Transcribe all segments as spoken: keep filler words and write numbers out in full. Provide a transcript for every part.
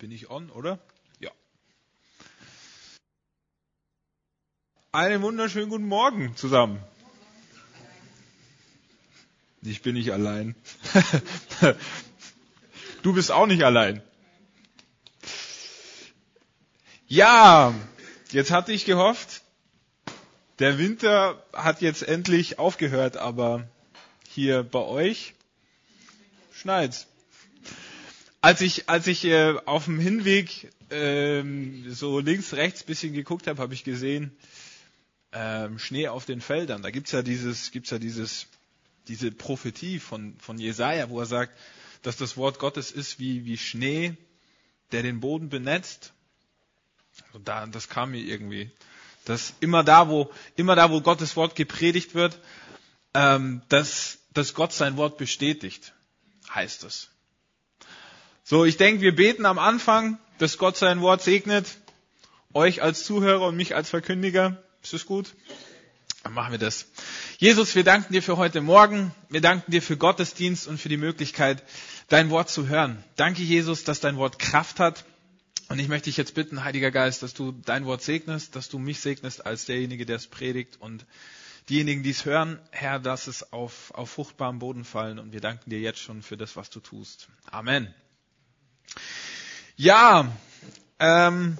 Bin ich on, oder? Ja. Einen wunderschönen guten Morgen zusammen. Ich bin nicht allein. Du bist auch nicht allein. Ja, jetzt hatte ich gehofft, der Winter hat jetzt endlich aufgehört, aber hier bei euch schneit's. Als ich, als ich äh, auf dem Hinweg ähm, so links, rechts bisschen geguckt habe, habe ich gesehen, ähm, Schnee auf den Feldern. Da gibt's ja dieses, gibt's ja dieses, diese Prophetie von, von Jesaja, wo er sagt, dass das Wort Gottes ist wie, wie Schnee, der den Boden benetzt. Und da, das kam mir irgendwie, dass immer da, wo, immer da, wo Gottes Wort gepredigt wird, ähm, dass, dass Gott sein Wort bestätigt, heißt es. So, ich denke, wir beten am Anfang, dass Gott sein Wort segnet, euch als Zuhörer und mich als Verkündiger. Ist das gut? Dann machen wir das. Jesus, wir danken dir für heute Morgen. Wir danken dir für Gottesdienst und für die Möglichkeit, dein Wort zu hören. Danke, Jesus, dass dein Wort Kraft hat. Und ich möchte dich jetzt bitten, Heiliger Geist, dass du dein Wort segnest, dass du mich segnest als derjenige, der es predigt und diejenigen, die es hören, Herr, dass es auf, auf fruchtbarem Boden fallen. Und wir danken dir jetzt schon für das, was du tust. Amen. Ja, ähm,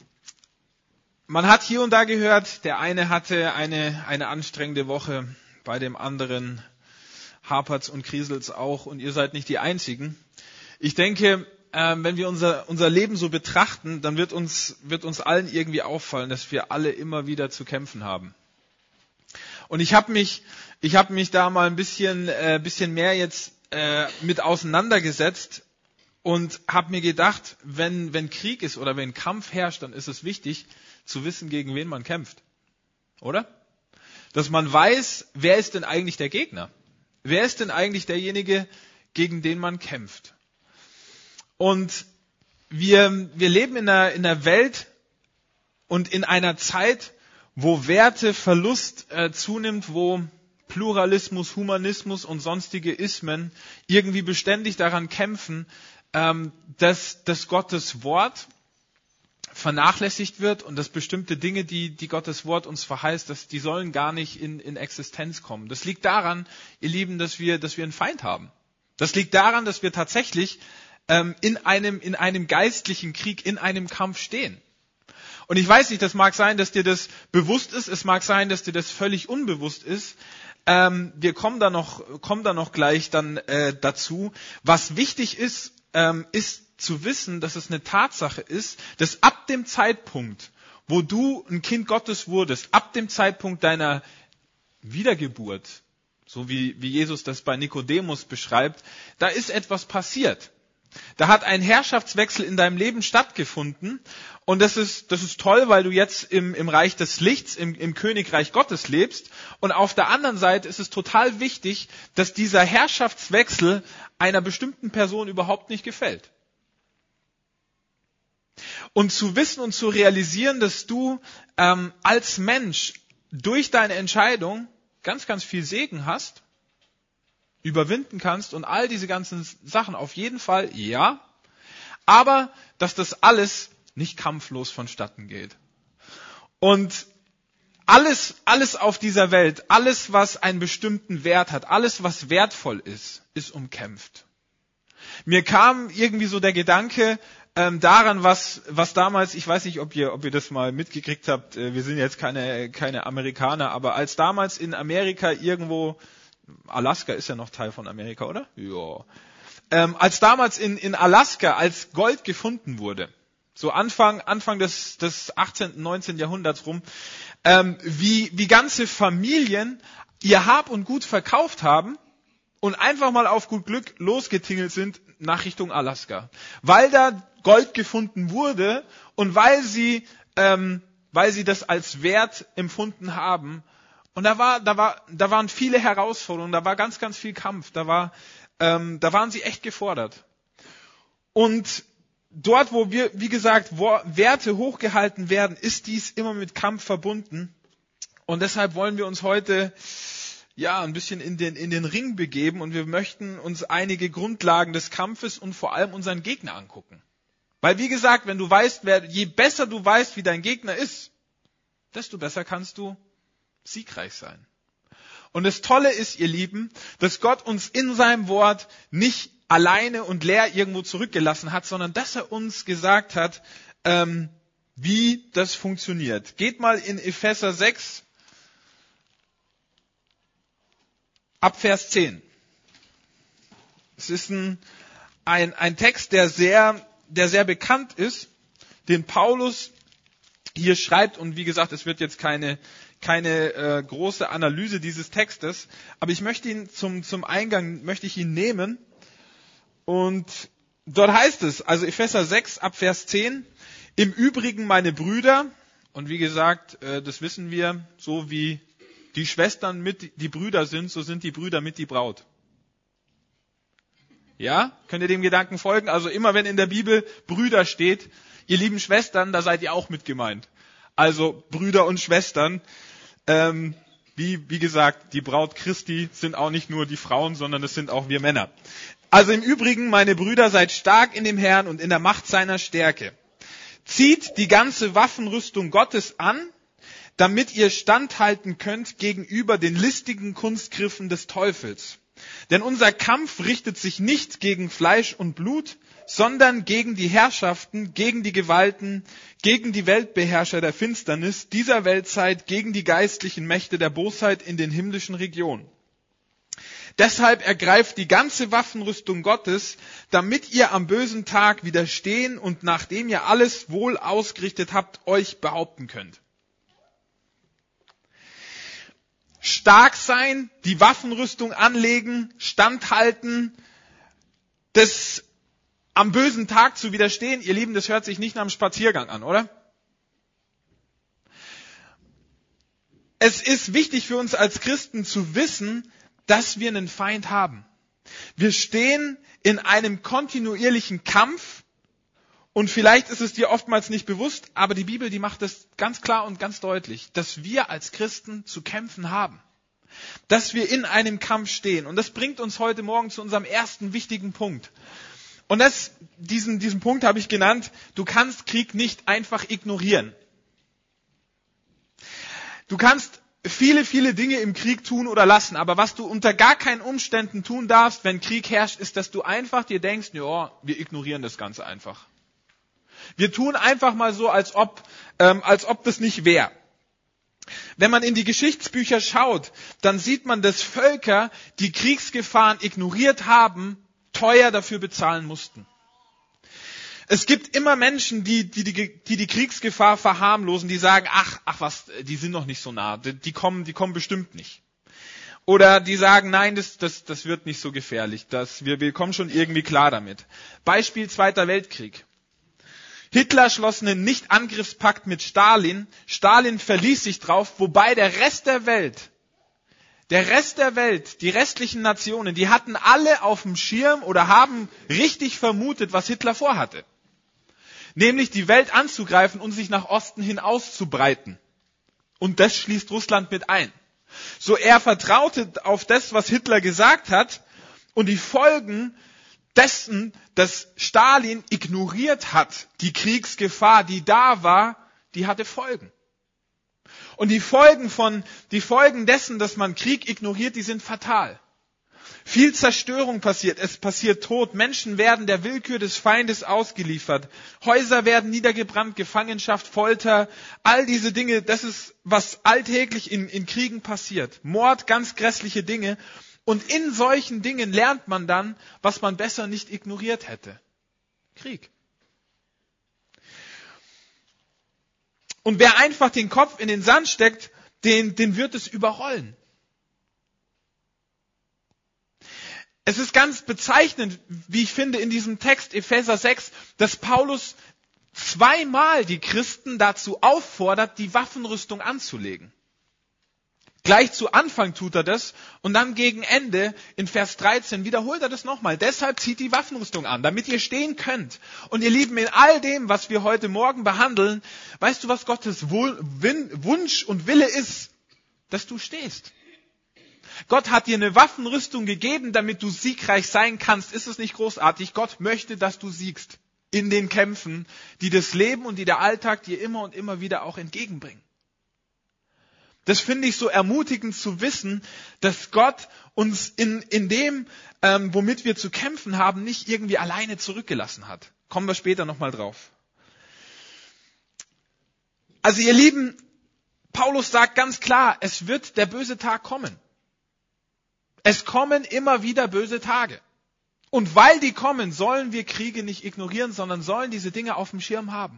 man hat hier und da gehört, der eine hatte eine, eine anstrengende Woche, bei dem anderen hapert's und kriselt's auch und ihr seid nicht die Einzigen. Ich denke, ähm, wenn wir unser, unser Leben so betrachten, dann wird uns, wird uns allen irgendwie auffallen, dass wir alle immer wieder zu kämpfen haben. Und ich habe mich, ich habe mich da mal ein bisschen, äh, bisschen mehr jetzt äh, mit auseinandergesetzt. Und habe mir gedacht, wenn, wenn Krieg ist oder wenn Kampf herrscht, dann ist es wichtig zu wissen, gegen wen man kämpft. Oder? Dass man weiß, wer ist denn eigentlich der Gegner? Wer ist denn eigentlich derjenige, gegen den man kämpft? Und wir, wir leben in einer, in einer Welt und in einer Zeit, wo Werteverlust äh, zunimmt, wo Pluralismus, Humanismus und sonstige Ismen irgendwie beständig daran kämpfen, dass, dass Gottes Wort vernachlässigt wird und dass bestimmte Dinge, die, die Gottes Wort uns verheißt, dass die sollen gar nicht in, in Existenz kommen. Das liegt daran, ihr Lieben, dass wir, dass wir einen Feind haben. Das liegt daran, dass wir tatsächlich ähm, in einem, in einem geistlichen Krieg, in einem Kampf stehen. Und ich weiß nicht, das mag sein, dass dir das bewusst ist, es mag sein, dass dir das völlig unbewusst ist. Ähm, wir kommen da noch, kommen da noch gleich dann äh, dazu. Was wichtig ist, ähm, ist zu wissen, dass es eine Tatsache ist, dass ab dem Zeitpunkt, wo du ein Kind Gottes wurdest, ab dem Zeitpunkt deiner Wiedergeburt, so wie, wie Jesus das bei Nikodemus beschreibt, da ist etwas passiert. Da hat ein Herrschaftswechsel in deinem Leben stattgefunden und das ist, das ist toll, weil du jetzt im, im Reich des Lichts, im, im Königreich Gottes lebst und auf der anderen Seite ist es total wichtig, dass dieser Herrschaftswechsel einer bestimmten Person überhaupt nicht gefällt. Und zu wissen und zu realisieren, dass du ähm, als Mensch durch deine Entscheidung ganz, ganz viel Segen hast, überwinden kannst und all diese ganzen Sachen auf jeden Fall, ja, aber dass das alles nicht kampflos vonstatten geht. Und alles, alles auf dieser Welt, alles, was einen bestimmten Wert hat, alles, was wertvoll ist, ist umkämpft. Mir kam irgendwie so der Gedanke ähm, daran, was, was damals, ich weiß nicht, ob ihr, ob ihr das mal mitgekriegt habt, äh, wir sind jetzt keine, keine Amerikaner, aber als damals in Amerika irgendwo, Alaska ist ja noch Teil von Amerika, oder? Ja. Ähm, als damals in, in Alaska, als Gold gefunden wurde, so Anfang, Anfang des, des achtzehnten, neunzehnten Jahrhunderts rum, ähm, wie, wie ganze Familien ihr Hab und Gut verkauft haben und einfach mal auf gut Glück losgetingelt sind nach Richtung Alaska. Weil da Gold gefunden wurde und weil sie, ähm, weil sie das als Wert empfunden haben. Und da war, da war, da waren viele Herausforderungen, da war ganz, ganz viel Kampf, da war, ähm, da waren sie echt gefordert. Und dort, wo wir, wie gesagt, wo Werte hochgehalten werden, ist dies immer mit Kampf verbunden. Und deshalb wollen wir uns heute, ja, ein bisschen in den, in den Ring begeben und wir möchten uns einige Grundlagen des Kampfes und vor allem unseren Gegner angucken. Weil wie gesagt, wenn du weißt, wer, je besser du weißt, wie dein Gegner ist, desto besser kannst du siegreich sein. Und das Tolle ist, ihr Lieben, dass Gott uns in seinem Wort nicht alleine und leer irgendwo zurückgelassen hat, sondern dass er uns gesagt hat, ähm, wie das funktioniert. Geht mal in Epheser sechs, ab Vers zehn. Es ist ein, ein, ein Text, der sehr, der sehr bekannt ist, den Paulus hier schreibt. Und wie gesagt, es wird jetzt keine, keine äh, große Analyse dieses Textes, aber ich möchte ihn zum, zum Eingang, möchte ich ihn nehmen. Und dort heißt es, also Epheser sechs, ab Vers zehn, im Übrigen, meine Brüder, und wie gesagt, äh, das wissen wir, so wie die Schwestern mit die Brüder sind, so sind die Brüder mit die Braut. Ja? Könnt ihr dem Gedanken folgen? Also immer wenn in der Bibel Brüder steht, ihr lieben Schwestern, da seid ihr auch mit gemeint. Also Brüder und Schwestern, ähm, wie, wie gesagt, die Braut Christi sind auch nicht nur die Frauen, sondern es sind auch wir Männer. Also im Übrigen, meine Brüder, seid stark in dem Herrn und in der Macht seiner Stärke. Zieht die ganze Waffenrüstung Gottes an, damit ihr standhalten könnt gegenüber den listigen Kunstgriffen des Teufels. Denn unser Kampf richtet sich nicht gegen Fleisch und Blut, sondern gegen die Herrschaften, gegen die Gewalten, gegen die Weltbeherrscher der Finsternis dieser Weltzeit, gegen die geistlichen Mächte der Bosheit in den himmlischen Regionen. Deshalb ergreift die ganze Waffenrüstung Gottes, damit ihr am bösen Tag widerstehen und nachdem ihr alles wohl ausgerichtet habt, euch behaupten könnt. Stark sein, die Waffenrüstung anlegen, standhalten, das am bösen Tag zu widerstehen. Ihr Lieben, das hört sich nicht nach einem Spaziergang an, oder? Es ist wichtig für uns als Christen zu wissen, dass wir einen Feind haben. Wir stehen in einem kontinuierlichen Kampf und vielleicht ist es dir oftmals nicht bewusst, aber die Bibel, die macht das ganz klar und ganz deutlich, dass wir als Christen zu kämpfen haben. Dass wir in einem Kampf stehen. Und das bringt uns heute Morgen zu unserem ersten wichtigen Punkt. Und das, diesen, diesen Punkt habe ich genannt, du kannst Krieg nicht einfach ignorieren. Du kannst viele, viele Dinge im Krieg tun oder lassen, aber was du unter gar keinen Umständen tun darfst, wenn Krieg herrscht, ist, dass du einfach dir denkst, ja, wir ignorieren das Ganze einfach. Wir tun einfach mal so, als ob, ähm, als ob das nicht wäre. Wenn man in die Geschichtsbücher schaut, dann sieht man, dass Völker, die Kriegsgefahren ignoriert haben, teuer dafür bezahlen mussten. Es gibt immer Menschen, die die, die, die, die Kriegsgefahr verharmlosen, die sagen, ach, ach was, die sind noch nicht so nah, die, die kommen, die kommen bestimmt nicht. Oder die sagen, nein, das, das, das wird nicht so gefährlich, das, wir, wir kommen schon irgendwie klar damit. Beispiel Zweiter Weltkrieg. Hitler schloss einen Nicht-Angriffspakt mit Stalin. Stalin verließ sich drauf, wobei der Rest der Welt, der Rest der Welt, die restlichen Nationen, die hatten alle auf dem Schirm oder haben richtig vermutet, was Hitler vorhatte. Nämlich die Welt anzugreifen und sich nach Osten hin auszubreiten. Und das schließt Russland mit ein. So er vertraute auf das, was Hitler gesagt hat und die Folgen dessen, dass Stalin ignoriert hat, die Kriegsgefahr, die da war, die hatte Folgen. Und die Folgen von, die Folgen dessen, dass man Krieg ignoriert, die sind fatal. Viel Zerstörung passiert, es passiert Tod, Menschen werden der Willkür des Feindes ausgeliefert, Häuser werden niedergebrannt, Gefangenschaft, Folter, all diese Dinge, das ist, was alltäglich in, in Kriegen passiert. Mord, ganz grässliche Dinge. Und in solchen Dingen lernt man dann, was man besser nicht ignoriert hätte. Krieg. Und wer einfach den Kopf in den Sand steckt, den, den wird es überrollen. Es ist ganz bezeichnend, wie ich finde, in diesem Text Epheser sechs, dass Paulus zweimal die Christen dazu auffordert, die Waffenrüstung anzulegen. Gleich zu Anfang tut er das und dann gegen Ende in Vers dreizehn wiederholt er das nochmal. Deshalb zieht die Waffenrüstung an, damit ihr stehen könnt. Und ihr Lieben, in all dem, was wir heute Morgen behandeln, weißt du, was Gottes Wunsch und Wille ist? Dass du stehst. Gott hat dir eine Waffenrüstung gegeben, damit du siegreich sein kannst. Ist es nicht großartig? Gott möchte, dass du siegst. in den Kämpfen, die das Leben und die der Alltag dir immer und immer wieder auch entgegenbringen. Das finde ich so ermutigend zu wissen, dass Gott uns in, in dem, ähm, womit wir zu kämpfen haben, nicht irgendwie alleine zurückgelassen hat. Kommen wir später nochmal drauf. Also ihr Lieben, Paulus sagt ganz klar, es wird der böse Tag kommen. Es kommen immer wieder böse Tage. Und weil die kommen, sollen wir Kriege nicht ignorieren, sondern sollen diese Dinge auf dem Schirm haben.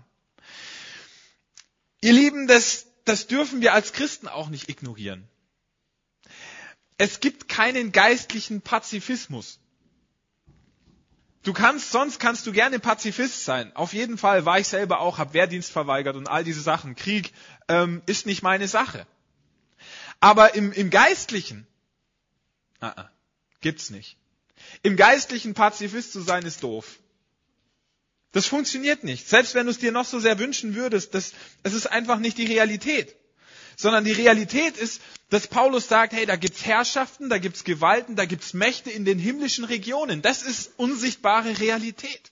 Ihr Lieben, das, das dürfen wir als Christen auch nicht ignorieren. Es gibt keinen geistlichen Pazifismus. Du kannst, sonst kannst du gerne Pazifist sein. Auf jeden Fall war ich selber auch, habe Wehrdienst verweigert und all diese Sachen. Krieg ähm, ist nicht meine Sache. Aber im, im Geistlichen, uh -uh, gibt's nicht. Im Geistlichen Pazifist zu sein, ist doof. Das funktioniert nicht. Selbst wenn du es dir noch so sehr wünschen würdest, das, es ist einfach nicht die Realität. Sondern die Realität ist, dass Paulus sagt, hey, da gibt's Herrschaften, da gibt's Gewalten, da gibt's Mächte in den himmlischen Regionen. Das ist unsichtbare Realität.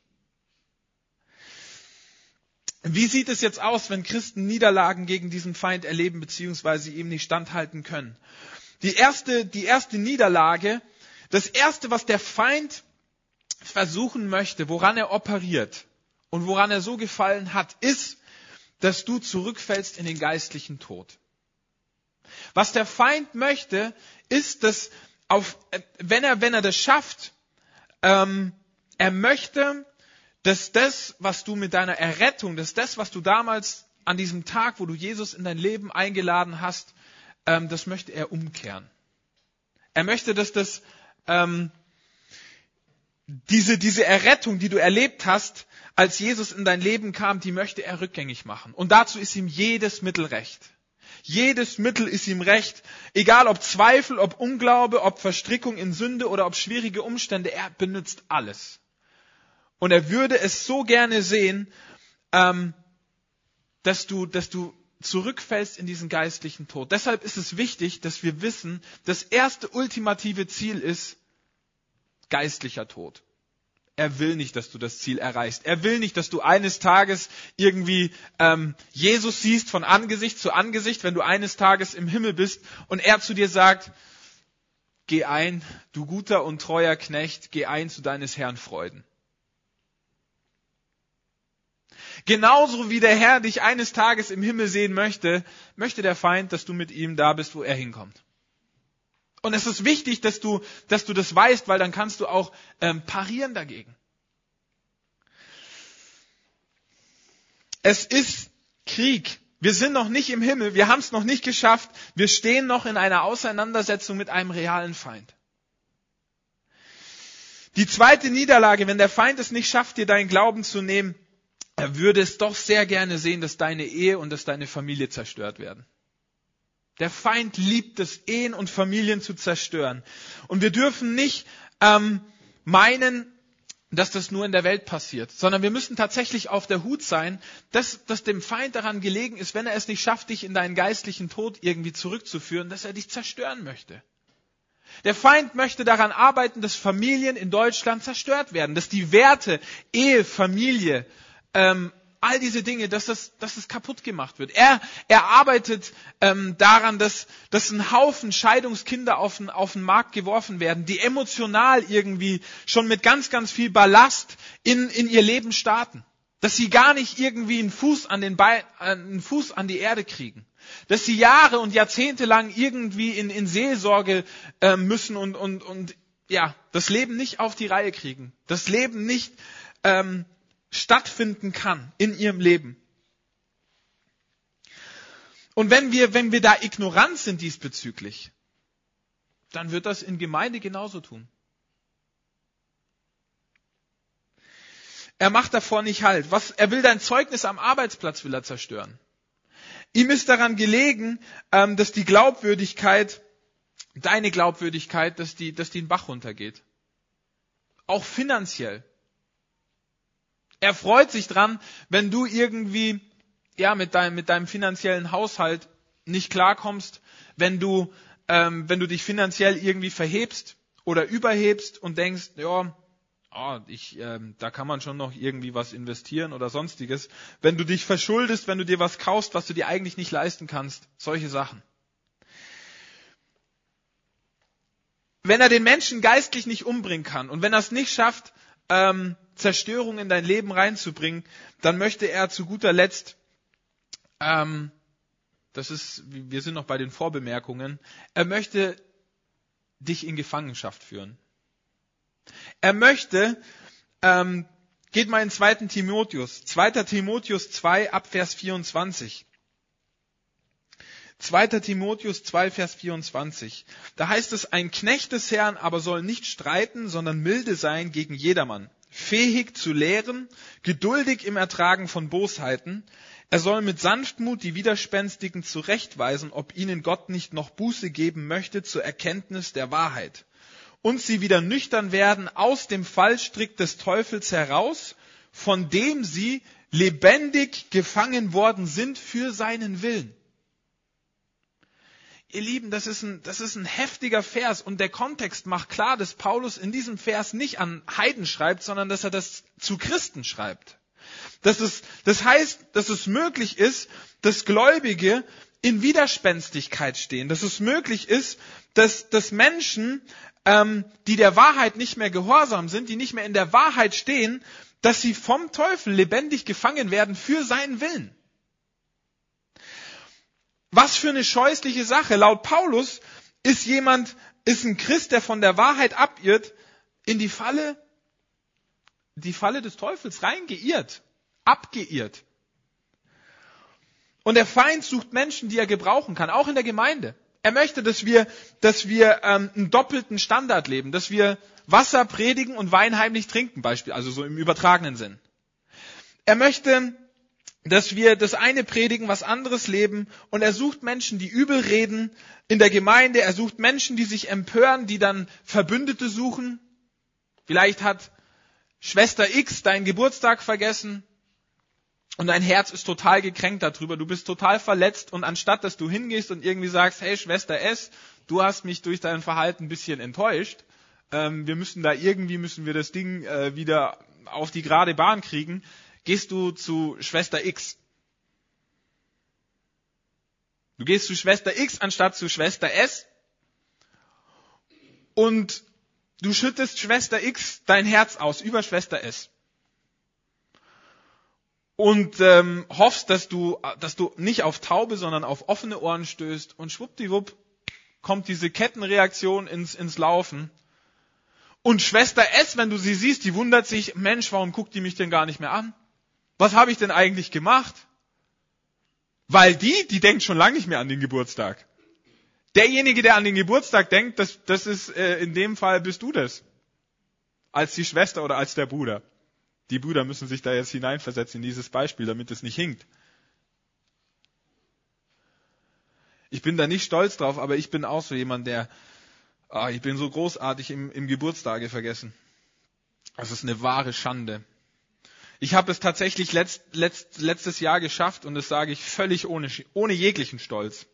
Wie sieht es jetzt aus, wenn Christen Niederlagen gegen diesen Feind erleben, beziehungsweise ihm nicht standhalten können? Die erste, die erste Niederlage, das erste, was der Feind versuchen möchte, woran er operiert und woran er so gefallen hat, ist, dass du zurückfällst in den geistlichen Tod. Was der Feind möchte, ist, dass auf, wenn er, wenn er das schafft, ähm, er möchte, dass das, was du mit deiner Errettung, dass das, was du damals an diesem Tag, wo du Jesus in dein Leben eingeladen hast, ähm, das möchte er umkehren. Er möchte, dass das ähm, diese diese Errettung, die du erlebt hast, als Jesus in dein Leben kam, die möchte er rückgängig machen. Und dazu ist ihm jedes Mittel recht. Jedes Mittel ist ihm recht, egal ob Zweifel, ob Unglaube, ob Verstrickung in Sünde oder ob schwierige Umstände, er benutzt alles. Und er würde es so gerne sehen, ähm, dass du, dass du zurückfällst in diesen geistlichen Tod. Deshalb ist es wichtig, dass wir wissen, das erste ultimative Ziel ist geistlicher Tod. Er will nicht, dass du das Ziel erreichst. Er will nicht, dass du eines Tages irgendwie ähm, Jesus siehst von Angesicht zu Angesicht, wenn du eines Tages im Himmel bist und er zu dir sagt, geh ein, du guter und treuer Knecht, geh ein zu deines Herrn Freuden. Genauso wie der Herr dich eines Tages im Himmel sehen möchte, möchte der Feind, dass du mit ihm da bist, wo er hinkommt. Und es ist wichtig, dass du, dass du das weißt, weil dann kannst du auch ähm, parieren dagegen. Es ist Krieg. Wir sind noch nicht im Himmel. Wir haben es noch nicht geschafft. Wir stehen noch in einer Auseinandersetzung mit einem realen Feind. Die zweite Niederlage, wenn der Feind es nicht schafft, dir deinen Glauben zu nehmen, er würde es doch sehr gerne sehen, dass deine Ehe und dass deine Familie zerstört werden. Der Feind liebt es, Ehen und Familien zu zerstören. Und wir dürfen nicht ähm, meinen, dass das nur in der Welt passiert, sondern wir müssen tatsächlich auf der Hut sein, dass, dass dem Feind daran gelegen ist, wenn er es nicht schafft, dich in deinen geistlichen Tod irgendwie zurückzuführen, dass er dich zerstören möchte. Der Feind möchte daran arbeiten, dass Familien in Deutschland zerstört werden, dass die Werte Ehe, Familie, ähm, all diese Dinge, dass das, dass das kaputt gemacht wird. Er, er arbeitet ähm, daran, dass, dass ein Haufen Scheidungskinder auf den, auf den Markt geworfen werden, die emotional irgendwie schon mit ganz, ganz viel Ballast in, in ihr Leben starten. Dass sie gar nicht irgendwie einen Fuß an den Bein, einen Fuß an die Erde kriegen. Dass sie Jahre und Jahrzehnte lang irgendwie in, in Seelsorge äh, müssen und, und, und ja, das Leben nicht auf die Reihe kriegen. Das Leben nicht ähm, stattfinden kann in ihrem Leben. Und wenn wir, wenn wir da ignorant sind diesbezüglich, dann wird das in Gemeinde genauso tun. Er macht davor nicht Halt. Was, er will dein Zeugnis am Arbeitsplatz will er zerstören. Ihm ist daran gelegen, dass die Glaubwürdigkeit, deine Glaubwürdigkeit, dass die, dass die in den Bach runtergeht. Auch finanziell. Er freut sich dran, wenn du irgendwie ja mit deinem mit deinem finanziellen Haushalt nicht klarkommst, wenn du ähm, wenn du dich finanziell irgendwie verhebst oder überhebst und denkst, ja, oh, ich, ähm, da kann man schon noch irgendwie was investieren oder sonstiges. Wenn du dich verschuldest, wenn du dir was kaufst, was du dir eigentlich nicht leisten kannst, solche Sachen. Wenn er den Menschen geistlich nicht umbringen kann und wenn er es nicht schafft, ähm, Zerstörung in dein Leben reinzubringen, dann möchte er zu guter Letzt, ähm, das ist, wir sind noch bei den Vorbemerkungen, er möchte dich in Gefangenschaft führen. Er möchte, ähm, geht mal in zweiten Timotheus, zweiter Timotheus zwei, ab Vers vierundzwanzig. zweiter Timotheus zwei, Vers vierundzwanzig. Da heißt es, ein Knecht des Herrn aber soll nicht streiten, sondern milde sein gegen jedermann, fähig zu lehren, geduldig im Ertragen von Bosheiten. Er soll mit Sanftmut die Widerspenstigen zurechtweisen, ob ihnen Gott nicht noch Buße geben möchte zur Erkenntnis der Wahrheit. Und sie wieder nüchtern werden aus dem Fallstrick des Teufels heraus, von dem sie lebendig gefangen worden sind für seinen Willen. Ihr Lieben, das ist ein, das ist ein heftiger Vers und der Kontext macht klar, dass Paulus in diesem Vers nicht an Heiden schreibt, sondern dass er das zu Christen schreibt. Dass es, das heißt, dass es möglich ist, dass Gläubige in Widerspenstigkeit stehen. Dass es möglich ist, dass, dass Menschen, ähm, die der Wahrheit nicht mehr gehorsam sind, die nicht mehr in der Wahrheit stehen, dass sie vom Teufel lebendig gefangen werden für seinen Willen. Was für eine scheußliche Sache. Laut Paulus ist jemand, ist ein Christ, der von der Wahrheit abirrt, in die Falle, die Falle des Teufels reingeirrt, abgeirrt. Und der Feind sucht Menschen, die er gebrauchen kann, auch in der Gemeinde. Er möchte, dass wir, dass wir ähm, einen doppelten Standard leben, dass wir Wasser predigen und Wein heimlich trinken, Beispiel, also so im übertragenen Sinn. Er möchte, dass wir das eine predigen, was anderes leben, und er sucht Menschen, die übel reden in der Gemeinde, er sucht Menschen, die sich empören, die dann Verbündete suchen. Vielleicht hat Schwester X deinen Geburtstag vergessen und dein Herz ist total gekränkt darüber, du bist total verletzt und anstatt, dass du hingehst und irgendwie sagst, hey Schwester S, du hast mich durch dein Verhalten ein bisschen enttäuscht, ähm, wir müssen da irgendwie, müssen wir das Ding äh, wieder auf die gerade Bahn kriegen, gehst du zu Schwester X. Du gehst zu Schwester X anstatt zu Schwester S und du schüttest Schwester X dein Herz aus über Schwester S. Und ähm, hoffst, dass du, dass du nicht auf taube, sondern auf offene Ohren stößt und schwuppdiwupp kommt diese Kettenreaktion ins, ins Laufen. Und Schwester S, wenn du sie siehst, die wundert sich, Mensch, warum guckt die mich denn gar nicht mehr an? Was habe ich denn eigentlich gemacht? Weil die, die denkt schon lange nicht mehr an den Geburtstag. Derjenige, der an den Geburtstag denkt, das, das ist, äh, in dem Fall bist du das. Als die Schwester oder als der Bruder. Die Brüder müssen sich da jetzt hineinversetzen in dieses Beispiel, damit es nicht hinkt. Ich bin da nicht stolz drauf, aber ich bin auch so jemand, der, ah, ich bin so großartig im, im Geburtstage vergessen. Das ist eine wahre Schande. Ich habe es tatsächlich letzt, letzt, letztes Jahr geschafft und das sage ich völlig ohne, ohne jeglichen Stolz.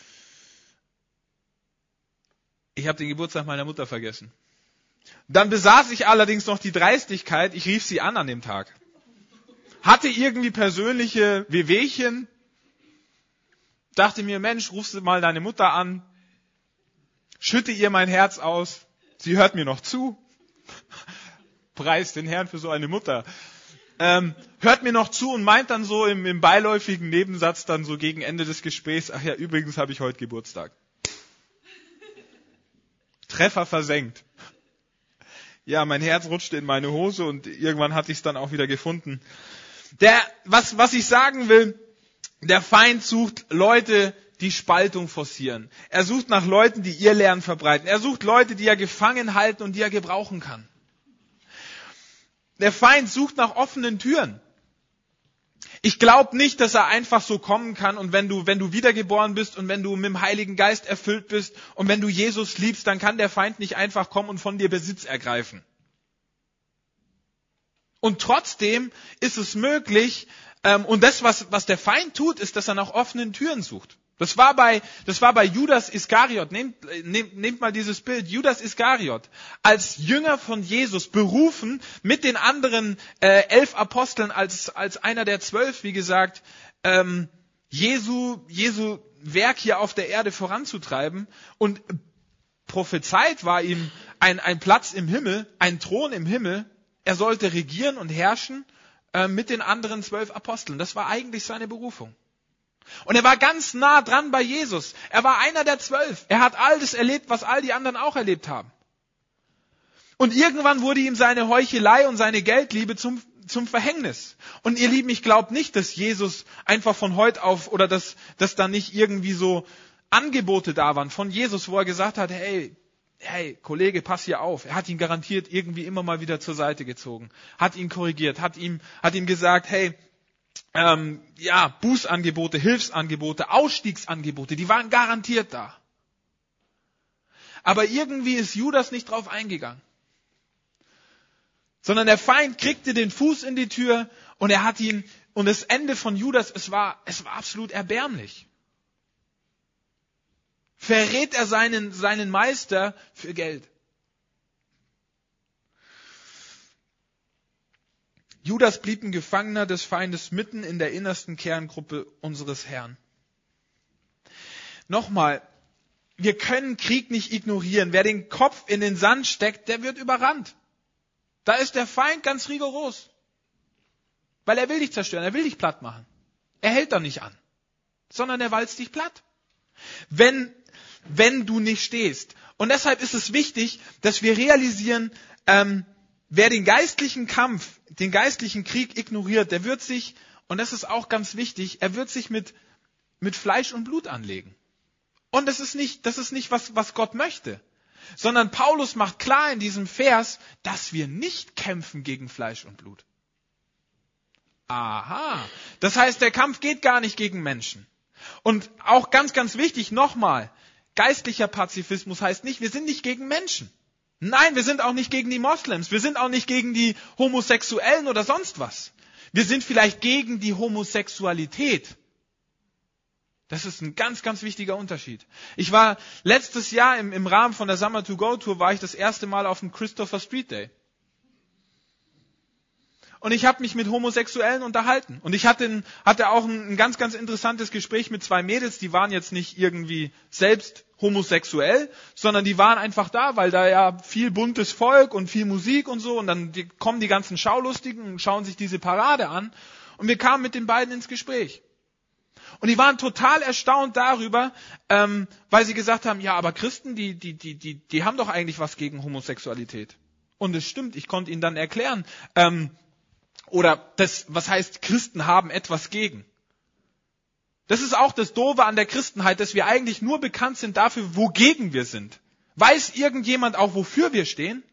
Ich habe den Geburtstag meiner Mutter vergessen. Dann besaß ich allerdings noch die Dreistigkeit, ich rief sie an an dem Tag. Hatte irgendwie persönliche Wehwehchen. Dachte mir, Mensch, rufst du mal deine Mutter an. Schütte ihr mein Herz aus. Sie hört mir noch zu. Preis den Herrn für so eine Mutter. Ähm, hört mir noch zu und meint dann so im, im beiläufigen Nebensatz dann so gegen Ende des Gesprächs, ach ja, übrigens habe ich heute Geburtstag. Treffer versenkt. Ja, mein Herz rutschte in meine Hose und irgendwann hatte ich es dann auch wieder gefunden. Der, was, was ich sagen will, der Feind sucht Leute, die Spaltung forcieren. Er sucht nach Leuten, die ihr Lernen verbreiten. Er sucht Leute, die er gefangen halten und die er gebrauchen kann. Der Feind sucht nach offenen Türen. Ich glaube nicht, dass er einfach so kommen kann und wenn du, wenn du wiedergeboren bist und wenn du mit dem Heiligen Geist erfüllt bist und wenn du Jesus liebst, dann kann der Feind nicht einfach kommen und von dir Besitz ergreifen. Und trotzdem ist es möglich, ähm, und das, was, was der Feind tut, ist, dass er nach offenen Türen sucht. Das war bei, das war bei Judas Iskariot. Nehmt, nehmt, nehmt mal dieses Bild. Judas Iskariot, als Jünger von Jesus, berufen mit den anderen äh, elf Aposteln als, als einer der zwölf, wie gesagt, ähm, Jesu, Jesu Werk hier auf der Erde voranzutreiben. Und prophezeit war ihm ein, ein Platz im Himmel, ein Thron im Himmel. Er sollte regieren und herrschen äh, mit den anderen zwölf Aposteln. Das war eigentlich seine Berufung. Und er war ganz nah dran bei Jesus. Er war einer der zwölf. Er hat all das erlebt, was all die anderen auch erlebt haben. Und irgendwann wurde ihm seine Heuchelei und seine Geldliebe zum, zum Verhängnis. Und ihr Lieben, ich glaube nicht, dass Jesus einfach von heute auf, oder dass, dass da nicht irgendwie so Angebote da waren von Jesus, wo er gesagt hat, hey, hey, Kollege, pass hier auf. Er hat ihn garantiert irgendwie immer mal wieder zur Seite gezogen, hat ihn korrigiert, hat ihm, hat ihm gesagt, hey, Ähm, ja, Bußangebote, Hilfsangebote, Ausstiegsangebote, die waren garantiert da. Aber irgendwie ist Judas nicht drauf eingegangen. Sondern der Feind kriegte den Fuß in die Tür und er hat ihn, und das Ende von Judas, es war, es war absolut erbärmlich. Verrät er seinen, seinen Meister für Geld. Judas blieb ein Gefangener des Feindes mitten in der innersten Kerngruppe unseres Herrn. Nochmal, wir können Krieg nicht ignorieren. Wer den Kopf in den Sand steckt, der wird überrannt. Da ist der Feind ganz rigoros. Weil er will dich zerstören, er will dich platt machen. Er hält da nicht an, sondern er walzt dich platt. Wenn, wenn du nicht stehst. Und deshalb ist es wichtig, dass wir realisieren, ähm, wer den geistlichen Kampf, den geistlichen Krieg ignoriert, der wird sich, und das ist auch ganz wichtig, er wird sich mit, mit Fleisch und Blut anlegen. Und das ist nicht, das ist nicht was, was Gott möchte. Sondern Paulus macht klar in diesem Vers, dass wir nicht kämpfen gegen Fleisch und Blut. Aha. Das heißt, der Kampf geht gar nicht gegen Menschen. Und auch ganz, ganz wichtig, nochmal, geistlicher Pazifismus heißt nicht, wir sind nicht gegen Menschen. Nein, wir sind auch nicht gegen die Moslems. Wir sind auch nicht gegen die Homosexuellen oder sonst was. Wir sind vielleicht gegen die Homosexualität. Das ist ein ganz, ganz wichtiger Unterschied. Ich war letztes Jahr im, im Rahmen von der Summer to Go Tour, war ich das erste Mal auf dem Christopher Street Day. Und ich habe mich mit Homosexuellen unterhalten. Und ich hatte, ein, hatte auch ein, ein ganz, ganz interessantes Gespräch mit zwei Mädels, die waren jetzt nicht irgendwie selbst homosexuell, sondern die waren einfach da, weil da ja viel buntes Volk und viel Musik und so, und dann die, kommen die ganzen Schaulustigen und schauen sich diese Parade an. Und wir kamen mit den beiden ins Gespräch. Und die waren total erstaunt darüber, ähm, weil sie gesagt haben, ja, aber Christen, die, die, die, die, die haben doch eigentlich was gegen Homosexualität. Und es stimmt, ich konnte ihnen dann erklären, ähm, oder das, was heißt, Christen haben etwas gegen. Das ist auch das Doofe an der Christenheit, dass wir eigentlich nur bekannt sind dafür, wogegen wir sind. Weiß irgendjemand auch, wofür wir stehen?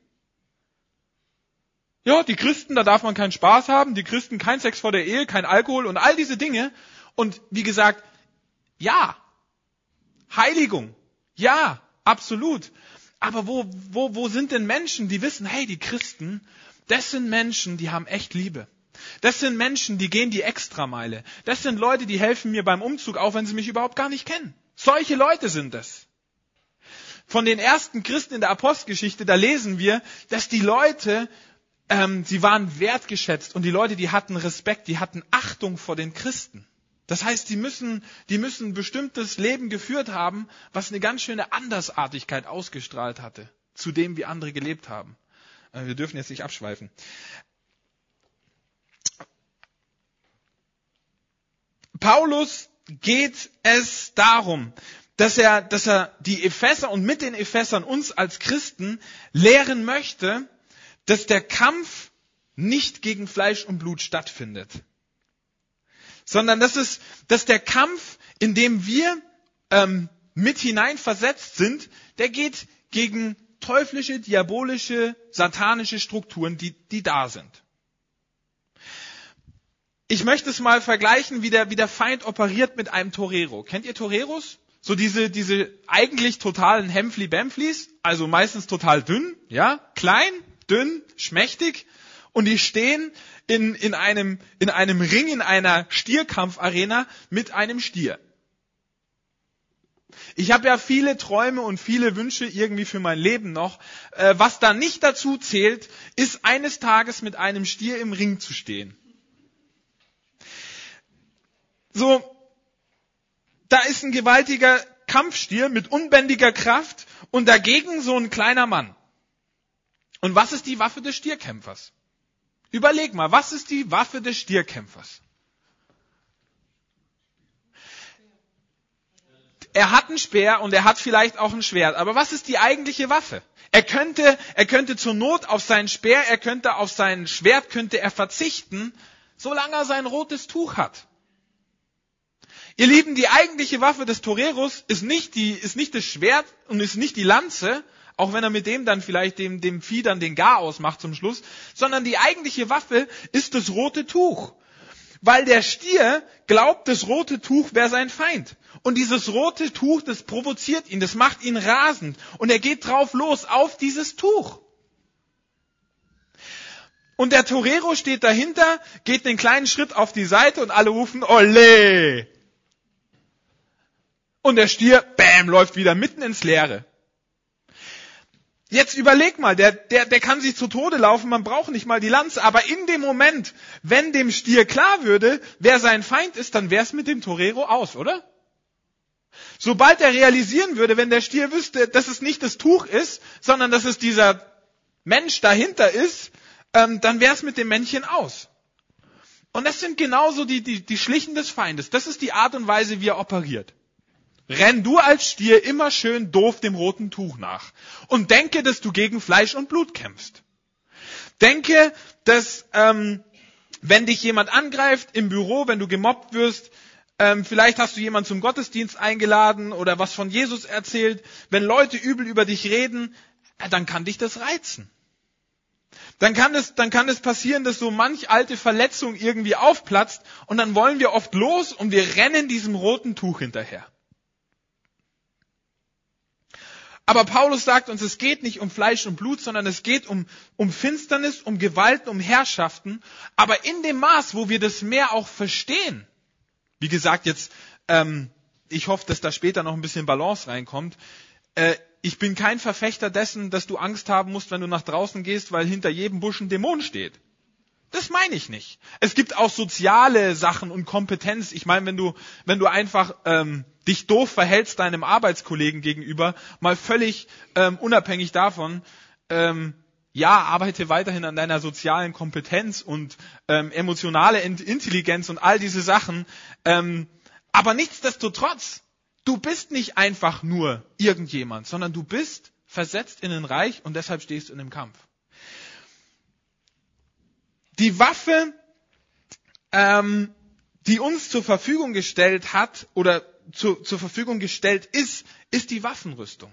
Ja, die Christen, da darf man keinen Spaß haben, die Christen kein Sex vor der Ehe, kein Alkohol und all diese Dinge. Und wie gesagt, ja, Heiligung, ja, absolut. Aber wo, wo, wo sind denn Menschen, die wissen, hey, die Christen, das sind Menschen, die haben echt Liebe. Das sind Menschen, die gehen die Extrameile. Das sind Leute, die helfen mir beim Umzug, auch wenn sie mich überhaupt gar nicht kennen. Solche Leute sind es. Von den ersten Christen in der Apostelgeschichte, da lesen wir, dass die Leute, ähm, sie waren wertgeschätzt und die Leute, die hatten Respekt, die hatten Achtung vor den Christen. Das heißt, die müssen, die müssen ein bestimmtes Leben geführt haben, was eine ganz schöne Andersartigkeit ausgestrahlt hatte, zu dem, wie andere gelebt haben. Wir dürfen jetzt nicht abschweifen. Paulus geht es darum, dass er, dass er die Epheser und mit den Ephesern uns als Christen lehren möchte, dass der Kampf nicht gegen Fleisch und Blut stattfindet, sondern dass es, dass der Kampf, in dem wir ähm, mit hineinversetzt sind, der geht gegen teuflische, diabolische, satanische Strukturen, die, die da sind. Ich möchte es mal vergleichen, wie der, wie der Feind operiert mit einem Torero. Kennt ihr Toreros? So diese, diese eigentlich totalen Hemfli-Bemflis, also meistens total dünn, ja, klein, dünn, schmächtig, und die stehen in, in einem, in einem Ring, in einer Stierkampfarena mit einem Stier. Ich habe ja viele Träume und viele Wünsche irgendwie für mein Leben noch. Äh, was da nicht dazu zählt, ist eines Tages mit einem Stier im Ring zu stehen. So, da ist ein gewaltiger Kampfstier mit unbändiger Kraft und dagegen so ein kleiner Mann. Und was ist die Waffe des Stierkämpfers? Überleg mal, was ist die Waffe des Stierkämpfers? Er hat einen Speer und er hat vielleicht auch ein Schwert. Aber was ist die eigentliche Waffe? Er könnte, er könnte zur Not auf seinen Speer, er könnte auf sein Schwert, könnte er verzichten, solange er sein rotes Tuch hat. Ihr Lieben, die eigentliche Waffe des Toreros ist nicht die, ist nicht das Schwert und ist nicht die Lanze, auch wenn er mit dem dann vielleicht dem, dem Vieh dann den Garaus macht zum Schluss, sondern die eigentliche Waffe ist das rote Tuch. Weil der Stier glaubt, das rote Tuch wäre sein Feind. Und dieses rote Tuch, das provoziert ihn, das macht ihn rasend. Und er geht drauf los, auf dieses Tuch. Und der Torero steht dahinter, geht den kleinen Schritt auf die Seite und alle rufen, Olé! Und der Stier, bam, läuft wieder mitten ins Leere. Jetzt überleg mal, der, der, der kann sich zu Tode laufen, man braucht nicht mal die Lanze, aber in dem Moment, wenn dem Stier klar würde, wer sein Feind ist, dann wär's mit dem Torero aus, oder? Sobald er realisieren würde, wenn der Stier wüsste, dass es nicht das Tuch ist, sondern dass es dieser Mensch dahinter ist, ähm, dann wär's mit dem Männchen aus. Und das sind genauso die, die, die Schlichen des Feindes. Das ist die Art und Weise, wie er operiert. Renn du als Stier immer schön doof dem roten Tuch nach und denke, dass du gegen Fleisch und Blut kämpfst. Denke, dass ähm, wenn dich jemand angreift im Büro, wenn du gemobbt wirst, ähm, vielleicht hast du jemanden zum Gottesdienst eingeladen oder was von Jesus erzählt, wenn Leute übel über dich reden, äh, dann kann dich das reizen. Dann kann es, dann kann es passieren, dass so manch alte Verletzung irgendwie aufplatzt und dann wollen wir oft los und wir rennen diesem roten Tuch hinterher. Aber Paulus sagt uns, es geht nicht um Fleisch und Blut, sondern es geht um, um Finsternis, um Gewalten, um Herrschaften. Aber in dem Maß, wo wir das mehr auch verstehen, wie gesagt, jetzt, ähm, ich hoffe, dass da später noch ein bisschen Balance reinkommt. Äh, ich bin kein Verfechter dessen, dass du Angst haben musst, wenn du nach draußen gehst, weil hinter jedem Busch ein Dämon steht. Das meine ich nicht. Es gibt auch soziale Sachen und Kompetenz. Ich meine, wenn du, wenn du einfach ähm, dich doof verhältst deinem Arbeitskollegen gegenüber, mal völlig ähm, unabhängig davon, ähm, ja, arbeite weiterhin an deiner sozialen Kompetenz und ähm, emotionale Intelligenz und all diese Sachen. Ähm, aber nichtsdestotrotz, du bist nicht einfach nur irgendjemand, sondern du bist versetzt in ein Reich und deshalb stehst du in einem Kampf. Die Waffe, ähm, die uns zur Verfügung gestellt hat oder zu, zur Verfügung gestellt ist, ist die Waffenrüstung.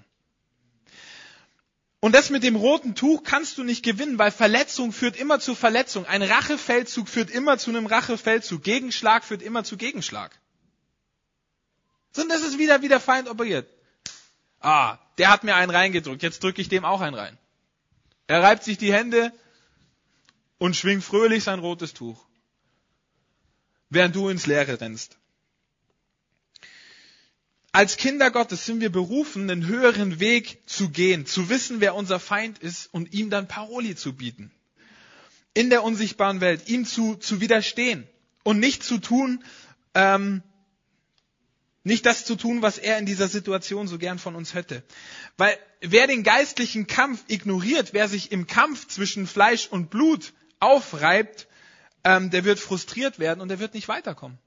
Und das mit dem roten Tuch kannst du nicht gewinnen, weil Verletzung führt immer zu Verletzung. Ein Rachefeldzug führt immer zu einem Rachefeldzug. Gegenschlag führt immer zu Gegenschlag. Und das ist wieder, wie der Feind operiert. Ah, der hat mir einen reingedrückt, jetzt drücke ich dem auch einen rein. Er reibt sich die Hände und schwingt fröhlich sein rotes Tuch, während du ins Leere rennst. Als Kinder Gottes sind wir berufen, einen höheren Weg zu gehen, zu wissen, wer unser Feind ist und ihm dann Paroli zu bieten. In der unsichtbaren Welt, ihm zu, zu widerstehen und nicht zu tun, ähm, nicht das zu tun, was er in dieser Situation so gern von uns hätte. Weil wer den geistlichen Kampf ignoriert, wer sich im Kampf zwischen Fleisch und Blut aufreibt, ähm, der wird frustriert werden und der wird nicht weiterkommen.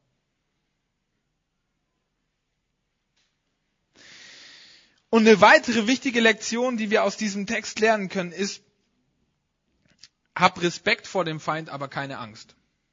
Und eine weitere wichtige Lektion, die wir aus diesem Text lernen können, ist, hab Respekt vor dem Feind, aber keine Angst.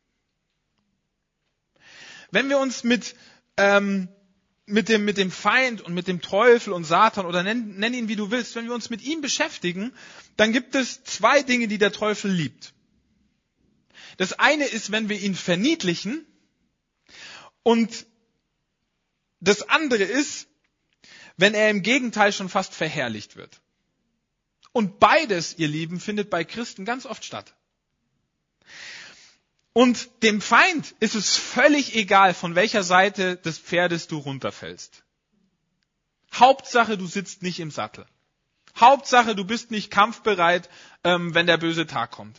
Wenn wir uns mit, ähm, mit dem, mit dem Feind und mit dem Teufel und Satan oder nenn, nenn ihn wie du willst, wenn wir uns mit ihm beschäftigen, dann gibt es zwei Dinge, die der Teufel liebt. Das eine ist, wenn wir ihn verniedlichen, und das andere ist, wenn er im Gegenteil schon fast verherrlicht wird. Und beides, ihr Lieben, findet bei Christen ganz oft statt. Und dem Feind ist es völlig egal, von welcher Seite des Pferdes du runterfällst. Hauptsache, du sitzt nicht im Sattel. Hauptsache, du bist nicht kampfbereit, ähm, wenn der böse Tag kommt.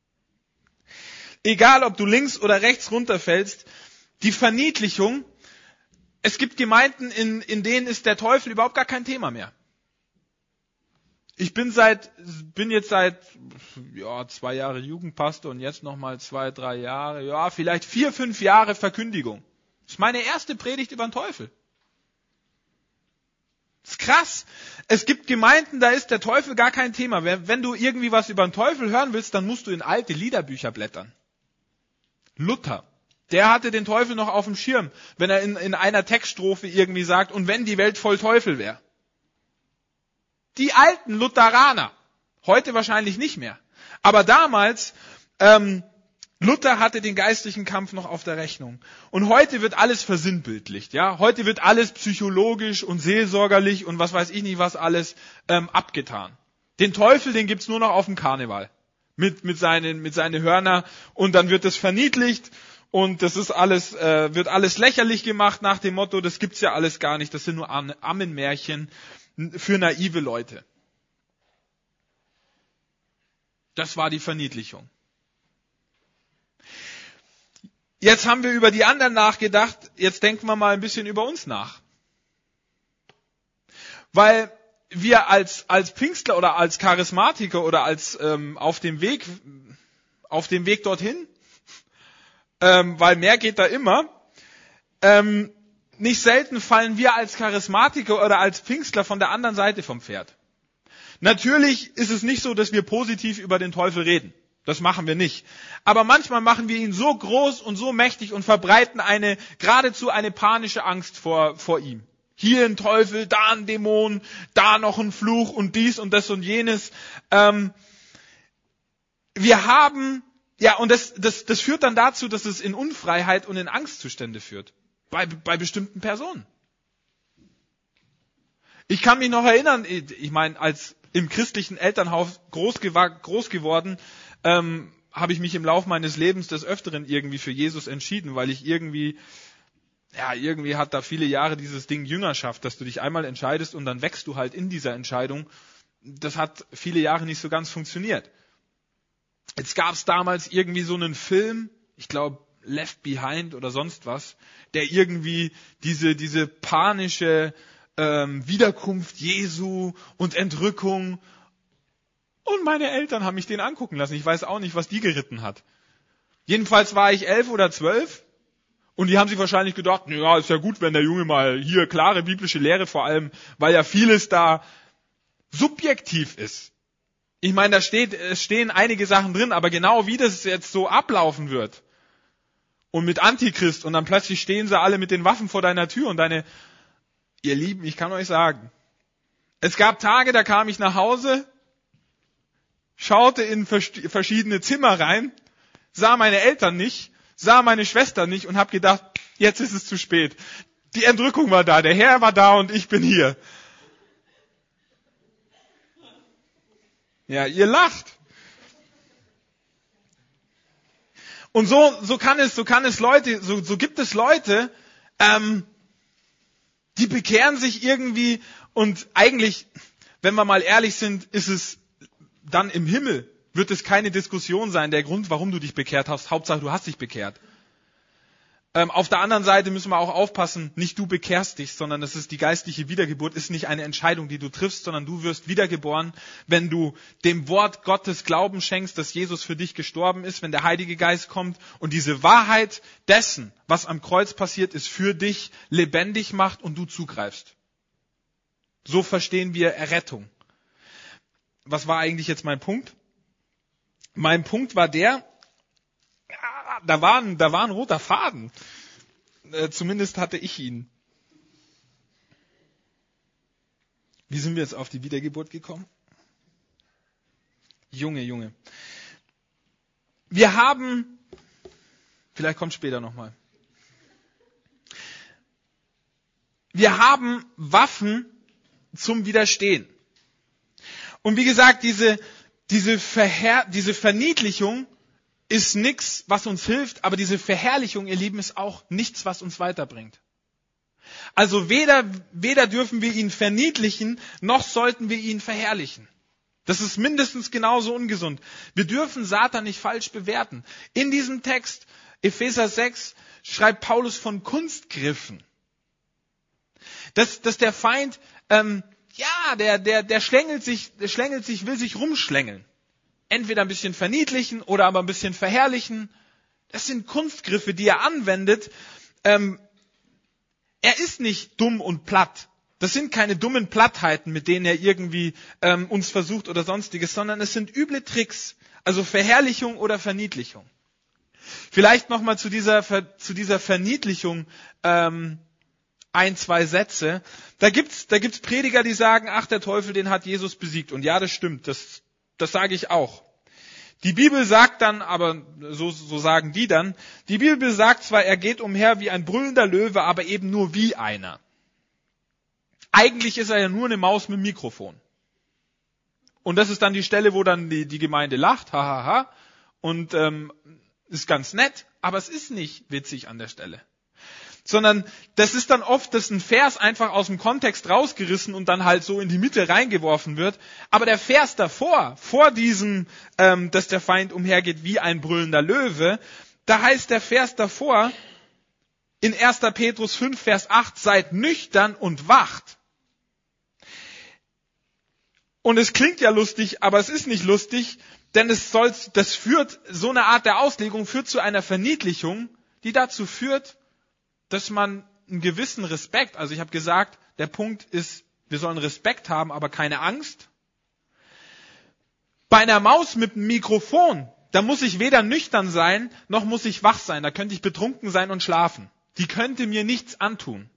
Egal, ob du links oder rechts runterfällst, die Verniedlichung, es gibt Gemeinden, in, in denen ist der Teufel überhaupt gar kein Thema mehr. Ich bin seit, bin jetzt seit, ja, zwei Jahre Jugendpastor und jetzt nochmal zwei, drei Jahre, ja, vielleicht vier, fünf Jahre Verkündigung. Das ist meine erste Predigt über den Teufel. Das ist krass. Es gibt Gemeinden, da ist der Teufel gar kein Thema. Wenn du irgendwie was über den Teufel hören willst, dann musst du in alte Liederbücher blättern. Luther, der hatte den Teufel noch auf dem Schirm, wenn er in, in einer Textstrophe irgendwie sagt, und wenn die Welt voll Teufel wäre. Die alten Lutheraner, heute wahrscheinlich nicht mehr. Aber damals, ähm, Luther hatte den geistlichen Kampf noch auf der Rechnung. Und heute wird alles versinnbildlicht, ja. Heute wird alles psychologisch und seelsorgerlich und was weiß ich nicht was alles ähm, abgetan. Den Teufel, den gibt's nur noch auf dem Karneval. Mit, mit seinen, mit seinen Hörner. Und dann wird es verniedlicht. Und das ist alles, äh, wird alles lächerlich gemacht nach dem Motto, das gibt's ja alles gar nicht. Das sind nur Ammenmärchen für naive Leute. Das war die Verniedlichung. Jetzt haben wir über die anderen nachgedacht, jetzt denken wir mal ein bisschen über uns nach. Weil wir als, als Pfingstler oder als Charismatiker oder als ähm, auf dem Weg, auf dem Weg dorthin, ähm, weil mehr geht da immer, ähm, nicht selten fallen wir als Charismatiker oder als Pfingstler von der anderen Seite vom Pferd. Natürlich ist es nicht so, dass wir positiv über den Teufel reden. Das machen wir nicht. Aber manchmal machen wir ihn so groß und so mächtig und verbreiten eine, geradezu eine panische Angst vor, vor ihm. Hier ein Teufel, da ein Dämon, da noch ein Fluch und dies und das und jenes. Ähm, wir haben, ja, und das, das, das führt dann dazu, dass es in Unfreiheit und in Angstzustände führt. Bei, bei bestimmten Personen. Ich kann mich noch erinnern, ich meine, als im christlichen Elternhaus groß, gewa- groß geworden, ähm, habe ich mich im Laufe meines Lebens des Öfteren irgendwie für Jesus entschieden, weil ich irgendwie, ja, irgendwie hat da viele Jahre dieses Ding Jüngerschaft, dass du dich einmal entscheidest und dann wächst du halt in dieser Entscheidung. Das hat viele Jahre nicht so ganz funktioniert. Jetzt gab es damals irgendwie so einen Film, ich glaube Left Behind oder sonst was, der irgendwie diese, diese panische ähm, Wiederkunft Jesu und Entrückung. Und meine Eltern haben mich den angucken lassen. Ich weiß auch nicht, was die geritten hat. Jedenfalls war ich elf oder zwölf und die haben sich wahrscheinlich gedacht, ja, ist ja gut, wenn der Junge mal hier klare biblische Lehre, vor allem, weil ja vieles da subjektiv ist. Ich meine, da steht, es stehen einige Sachen drin, aber genau wie das jetzt so ablaufen wird und mit Antichrist und dann plötzlich stehen sie alle mit den Waffen vor deiner Tür und deine, ihr Lieben, ich kann euch sagen, es gab Tage, da kam ich nach Hause, schaute in verschiedene Zimmer rein, sah meine Eltern nicht, sah meine Schwester nicht und habe gedacht, jetzt ist es zu spät. Die Entrückung war da, der Herr war da und ich bin hier. Ja, ihr lacht. Und so, so kann es, so kann es Leute, so, so gibt es Leute, ähm, die bekehren sich irgendwie und eigentlich, wenn wir mal ehrlich sind, ist es dann im Himmel, wird es keine Diskussion sein, der Grund, warum du dich bekehrt hast. Hauptsache, du hast dich bekehrt. Ähm, auf der anderen Seite müssen wir auch aufpassen, nicht du bekehrst dich, sondern das ist die geistliche Wiedergeburt, ist nicht eine Entscheidung, die du triffst, sondern du wirst wiedergeboren, wenn du dem Wort Gottes Glauben schenkst, dass Jesus für dich gestorben ist, wenn der Heilige Geist kommt und diese Wahrheit dessen, was am Kreuz passiert ist, für dich lebendig macht und du zugreifst. So verstehen wir Errettung. Was war eigentlich jetzt mein Punkt? Mein Punkt war der, ja, da war ein, da war ein roter Faden. Äh, zumindest hatte ich ihn. Wie sind wir jetzt auf die Wiedergeburt gekommen? Junge, Junge. Wir haben, vielleicht kommt später nochmal. Wir haben Waffen zum Widerstehen. Und wie gesagt, diese, diese, Verher- diese Verniedlichung ist nichts, was uns hilft, aber diese Verherrlichung, ihr Lieben, ist auch nichts, was uns weiterbringt. Also weder, weder dürfen wir ihn verniedlichen, noch sollten wir ihn verherrlichen. Das ist mindestens genauso ungesund. Wir dürfen Satan nicht falsch bewerten. In diesem Text, Epheser sechs, schreibt Paulus von Kunstgriffen. Dass, dass der Feind, ähm, ja, der, der, der schlängelt sich, der schlängelt sich, will sich rumschlängeln. Entweder ein bisschen verniedlichen oder aber ein bisschen verherrlichen. Das sind Kunstgriffe, die er anwendet. Ähm, er ist nicht dumm und platt. Das sind keine dummen Plattheiten, mit denen er irgendwie ähm, uns versucht oder sonstiges, sondern es sind üble Tricks, also Verherrlichung oder Verniedlichung. Vielleicht nochmal zu dieser zu dieser Verniedlichung ähm, ein, zwei Sätze. Da gibt's da gibt's Prediger, die sagen, ach, der Teufel, den hat Jesus besiegt. Und ja, das stimmt, das das sage ich auch. Die Bibel sagt dann, aber so, so sagen die dann, die Bibel sagt zwar, er geht umher wie ein brüllender Löwe, aber eben nur wie einer. Eigentlich ist er ja nur eine Maus mit dem Mikrofon. Und das ist dann die Stelle, wo dann die, die Gemeinde lacht, hahaha, ha, ha, und ähm, ist ganz nett, aber es ist nicht witzig an der Stelle. Sondern das ist dann oft, dass ein Vers einfach aus dem Kontext rausgerissen und dann halt so in die Mitte reingeworfen wird. Aber der Vers davor, vor diesem, ähm, dass der Feind umhergeht wie ein brüllender Löwe, da heißt der Vers davor in erster Petrus fünf, Vers acht, seid nüchtern und wacht. Und es klingt ja lustig, aber es ist nicht lustig, denn es soll, das führt, so eine Art der Auslegung führt zu einer Verniedlichung, die dazu führt, dass man einen gewissen Respekt, also ich habe gesagt, der Punkt ist, wir sollen Respekt haben, aber keine Angst. Bei einer Maus mit einem Mikrofon, da muss ich weder nüchtern sein, noch muss ich wach sein. Da könnte ich betrunken sein und schlafen. Die könnte mir nichts antun.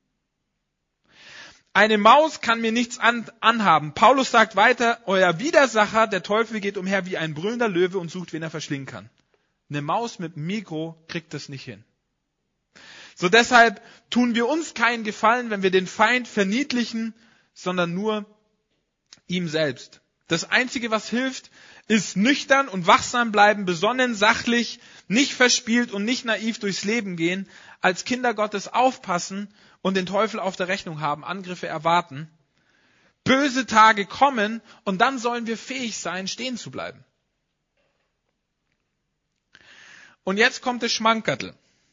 Eine Maus kann mir nichts an, anhaben. Paulus sagt weiter, euer Widersacher, der Teufel, geht umher wie ein brüllender Löwe und sucht, wen er verschlingen kann. Eine Maus mit einem Mikro kriegt das nicht hin. So deshalb tun wir uns keinen Gefallen, wenn wir den Feind verniedlichen, sondern nur ihm selbst. Das Einzige, was hilft, ist nüchtern und wachsam bleiben, besonnen, sachlich, nicht verspielt und nicht naiv durchs Leben gehen, als Kinder Gottes aufpassen und den Teufel auf der Rechnung haben, Angriffe erwarten. Böse Tage kommen und dann sollen wir fähig sein, stehen zu bleiben. Und jetzt kommt das Schmankerl.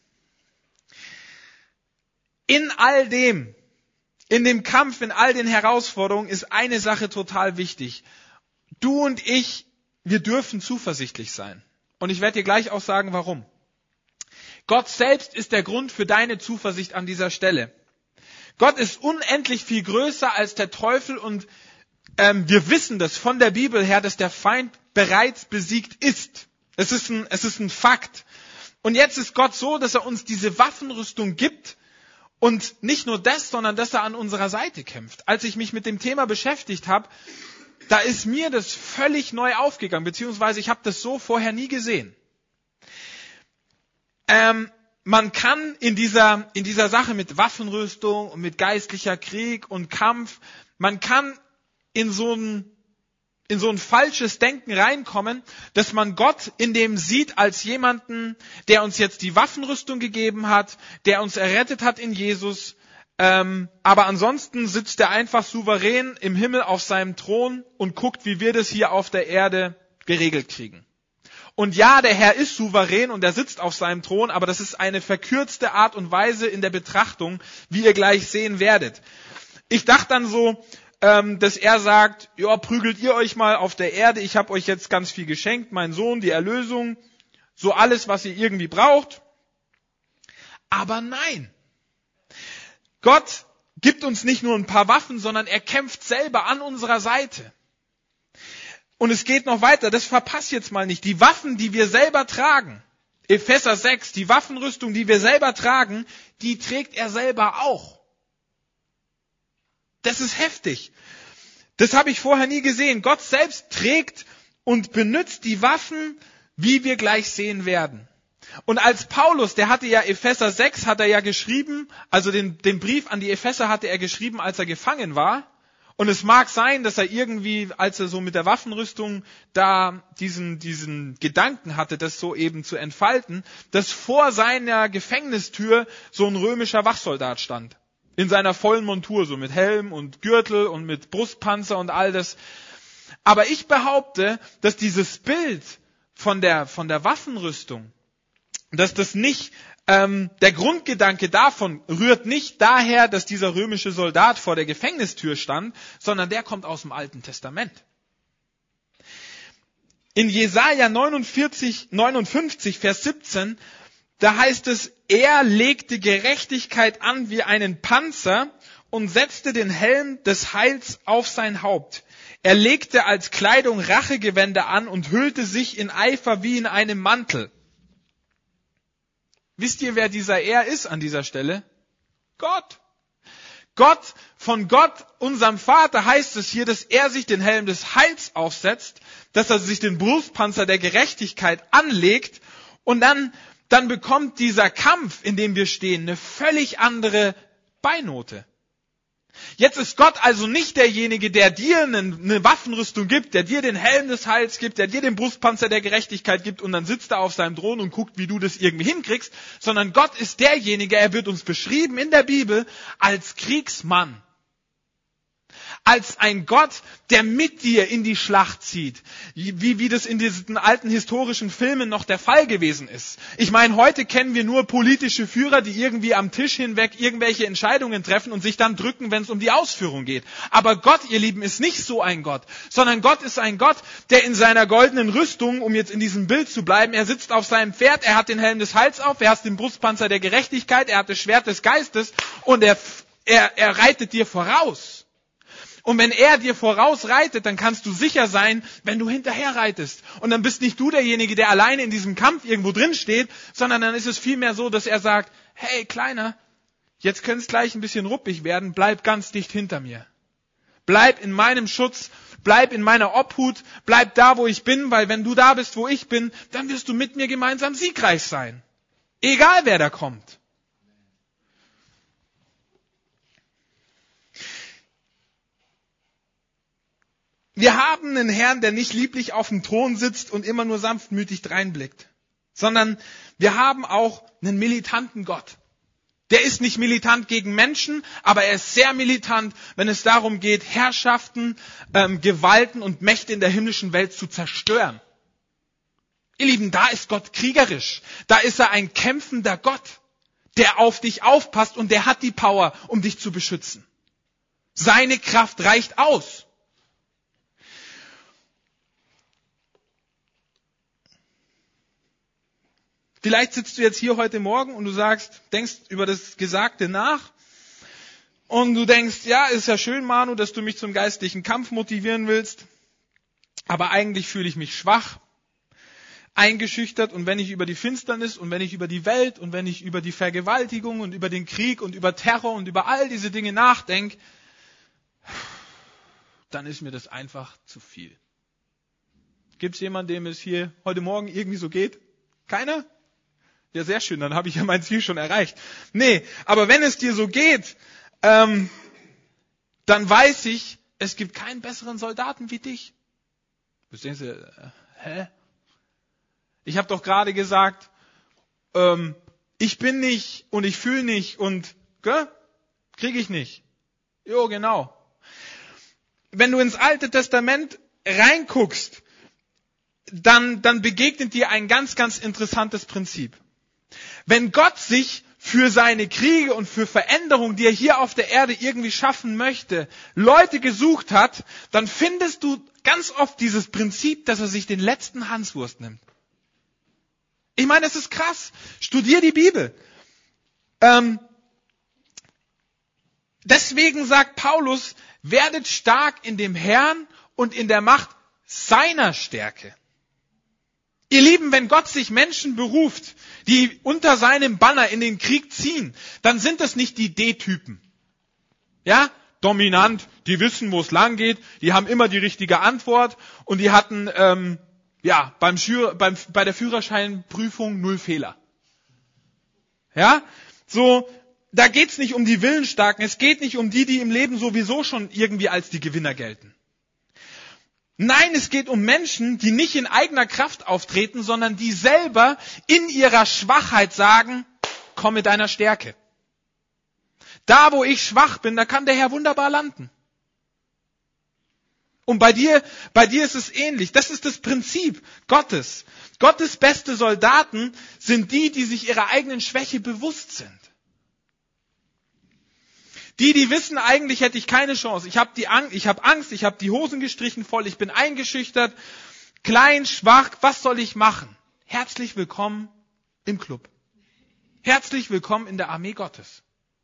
In all dem, in dem Kampf, in all den Herausforderungen ist eine Sache total wichtig. Du und ich, wir dürfen zuversichtlich sein. Und ich werde dir gleich auch sagen, warum. Gott selbst ist der Grund für deine Zuversicht an dieser Stelle. Gott ist unendlich viel größer als der Teufel und ähm, wir wissen das von der Bibel her, dass der Feind bereits besiegt ist. Es ist ein, es ist ein Fakt. Und jetzt ist Gott so, dass er uns diese Waffenrüstung gibt. Und nicht nur das, sondern dass er an unserer Seite kämpft. Als ich mich mit dem Thema beschäftigt habe, da ist mir das völlig neu aufgegangen, beziehungsweise ich habe das so vorher nie gesehen. Ähm, man kann in dieser, in dieser Sache mit Waffenrüstung und mit geistlicher Krieg und Kampf, man kann in so ein, in so ein falsches Denken reinkommen, dass man Gott in dem sieht als jemanden, der uns jetzt die Waffenrüstung gegeben hat, der uns errettet hat in Jesus, ähm, aber ansonsten sitzt er einfach souverän im Himmel auf seinem Thron und guckt, wie wir das hier auf der Erde geregelt kriegen. Und ja, der Herr ist souverän und er sitzt auf seinem Thron, aber das ist eine verkürzte Art und Weise in der Betrachtung, wie ihr gleich sehen werdet. Ich dachte dann so, dass er sagt, ja, prügelt ihr euch mal auf der Erde, ich habe euch jetzt ganz viel geschenkt, mein Sohn, die Erlösung, so alles, was ihr irgendwie braucht. Aber nein, Gott gibt uns nicht nur ein paar Waffen, sondern er kämpft selber an unserer Seite. Und es geht noch weiter, das verpasst jetzt mal nicht. Die Waffen, die wir selber tragen, Epheser sechs, die Waffenrüstung, die wir selber tragen, die trägt er selber auch. Das ist heftig. Das habe ich vorher nie gesehen. Gott selbst trägt und benutzt die Waffen, wie wir gleich sehen werden. Und als Paulus, der hatte ja Epheser sechs, hat er ja geschrieben, also den, den Brief an die Epheser hatte er geschrieben, als er gefangen war. Und es mag sein, dass er irgendwie, als er so mit der Waffenrüstung da diesen, diesen Gedanken hatte, das so eben zu entfalten, dass vor seiner Gefängnistür so ein römischer Wachsoldat stand. In seiner vollen Montur, so mit Helm und Gürtel und mit Brustpanzer und all das. Aber ich behaupte, dass dieses Bild von der, von der Waffenrüstung, dass das nicht, ähm, der Grundgedanke davon rührt nicht daher, dass dieser römische Soldat vor der Gefängnistür stand, sondern der kommt aus dem Alten Testament. In Jesaja neunundvierzig, neunundfünfzig, Vers siebzehn, da heißt es, er legte Gerechtigkeit an wie einen Panzer und setzte den Helm des Heils auf sein Haupt. Er legte als Kleidung Rachegewänder an und hüllte sich in Eifer wie in einem Mantel. Wisst ihr, wer dieser Er ist an dieser Stelle? Gott. Gott, von Gott, unserem Vater, heißt es hier, dass er sich den Helm des Heils aufsetzt, dass er sich den Brustpanzer der Gerechtigkeit anlegt und dann, dann bekommt dieser Kampf, in dem wir stehen, eine völlig andere Beinote. Jetzt ist Gott also nicht derjenige, der dir eine, eine Waffenrüstung gibt, der dir den Helm des Heils gibt, der dir den Brustpanzer der Gerechtigkeit gibt und dann sitzt er auf seinem Thron und guckt, wie du das irgendwie hinkriegst, sondern Gott ist derjenige, er wird uns beschrieben in der Bibel als Kriegsmann. Als ein Gott, der mit dir in die Schlacht zieht. Wie, wie das in diesen alten historischen Filmen noch der Fall gewesen ist. Ich meine, heute kennen wir nur politische Führer, die irgendwie am Tisch hinweg irgendwelche Entscheidungen treffen und sich dann drücken, wenn es um die Ausführung geht. Aber Gott, ihr Lieben, ist nicht so ein Gott. Sondern Gott ist ein Gott, der in seiner goldenen Rüstung, um jetzt in diesem Bild zu bleiben, er sitzt auf seinem Pferd, er hat den Helm des Heils auf, er hat den Brustpanzer der Gerechtigkeit, er hat das Schwert des Geistes und er, er, er reitet dir voraus. Und wenn er dir vorausreitet, dann kannst du sicher sein, wenn du hinterher reitest. Und dann bist nicht du derjenige, der alleine in diesem Kampf irgendwo drin steht, sondern dann ist es vielmehr so, dass er sagt, hey Kleiner, jetzt könnte es gleich ein bisschen ruppig werden, bleib ganz dicht hinter mir. Bleib in meinem Schutz, bleib in meiner Obhut, bleib da, wo ich bin, weil wenn du da bist, wo ich bin, dann wirst du mit mir gemeinsam siegreich sein. Egal wer da kommt. Wir haben einen Herrn, der nicht lieblich auf dem Thron sitzt und immer nur sanftmütig dreinblickt, sondern wir haben auch einen militanten Gott. Der ist nicht militant gegen Menschen, aber er ist sehr militant, wenn es darum geht, Herrschaften, ähm, Gewalten und Mächte in der himmlischen Welt zu zerstören. Ihr Lieben, da ist Gott kriegerisch. Da ist er ein kämpfender Gott, der auf dich aufpasst und der hat die Power, um dich zu beschützen. Seine Kraft reicht aus. Vielleicht sitzt du jetzt hier heute Morgen und du sagst, denkst über das Gesagte nach und du denkst, ja, ist ja schön, Manu, dass du mich zum geistlichen Kampf motivieren willst, aber eigentlich fühle ich mich schwach, eingeschüchtert und wenn ich über die Finsternis und wenn ich über die Welt und wenn ich über die Vergewaltigung und über den Krieg und über Terror und über all diese Dinge nachdenke, dann ist mir das einfach zu viel. Gibt es jemanden, dem es hier heute Morgen irgendwie so geht? Keiner? Ja, sehr schön, dann habe ich ja mein Ziel schon erreicht. Nee, aber wenn es dir so geht, ähm, dann weiß ich, es gibt keinen besseren Soldaten wie dich. Du denkst dir, äh, hä? Ich habe doch gerade gesagt, ähm, ich bin nicht und ich fühle nicht und gell? Kriege ich nicht. Jo, genau. Wenn du ins Alte Testament reinguckst, dann, dann begegnet dir ein ganz, ganz interessantes Prinzip. Wenn Gott sich für seine Kriege und für Veränderungen, die er hier auf der Erde irgendwie schaffen möchte, Leute gesucht hat, dann findest du ganz oft dieses Prinzip, dass er sich den letzten Hanswurst nimmt. Ich meine, das ist krass. Studier die Bibel. Ähm, deswegen sagt Paulus, werdet stark in dem Herrn und in der Macht seiner Stärke. Ihr Lieben, wenn Gott sich Menschen beruft, die unter seinem Banner in den Krieg ziehen, dann sind das nicht die D-Typen. Ja, dominant, die wissen, wo es lang geht, die haben immer die richtige Antwort und die hatten ähm, ja beim, Schür, beim bei der Führerscheinprüfung null Fehler. Ja, so da geht's nicht um die Willensstarken, es geht nicht um die, die im Leben sowieso schon irgendwie als die Gewinner gelten. Nein, es geht um Menschen, die nicht in eigener Kraft auftreten, sondern die selber in ihrer Schwachheit sagen, komm mit deiner Stärke. Da, wo ich schwach bin, da kann der Herr wunderbar landen. Und bei dir, bei dir ist es ähnlich. Das ist das Prinzip Gottes. Gottes beste Soldaten sind die, die sich ihrer eigenen Schwäche bewusst sind. Die, die wissen, eigentlich hätte ich keine Chance. Ich habe die Angst, ich habe Angst, ich habe die Hosen gestrichen voll, ich bin eingeschüchtert, klein, schwach, was soll ich machen? Herzlich willkommen im Club. Herzlich willkommen in der Armee Gottes.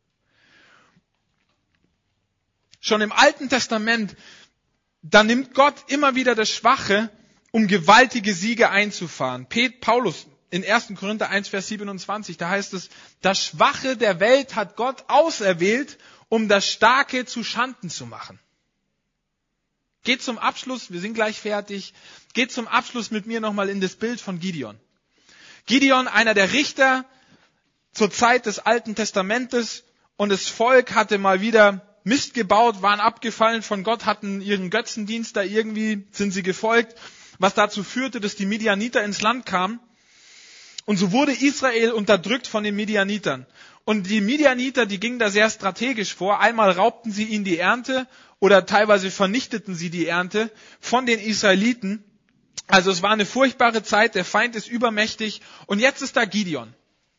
Schon im Alten Testament, da nimmt Gott immer wieder das Schwache, um gewaltige Siege einzufahren. Paulus in erster Korinther eins, Vers siebenundzwanzig, da heißt es, das Schwache der Welt hat Gott auserwählt, um das Starke zu Schanden zu machen. Geht zum Abschluss, wir sind gleich fertig, geht zum Abschluss mit mir nochmal in das Bild von Gideon. Gideon, einer der Richter zur Zeit des Alten Testamentes, und das Volk hatte mal wieder Mist gebaut, waren abgefallen von Gott, hatten ihren Götzendienst da irgendwie, sind sie gefolgt, was dazu führte, dass die Midianiter ins Land kamen. Und so wurde Israel unterdrückt von den Midianitern. Und die Midianiter, die gingen da sehr strategisch vor. Einmal raubten sie ihnen die Ernte oder teilweise vernichteten sie die Ernte von den Israeliten. Also es war eine furchtbare Zeit, der Feind ist übermächtig. Und jetzt ist da Gideon.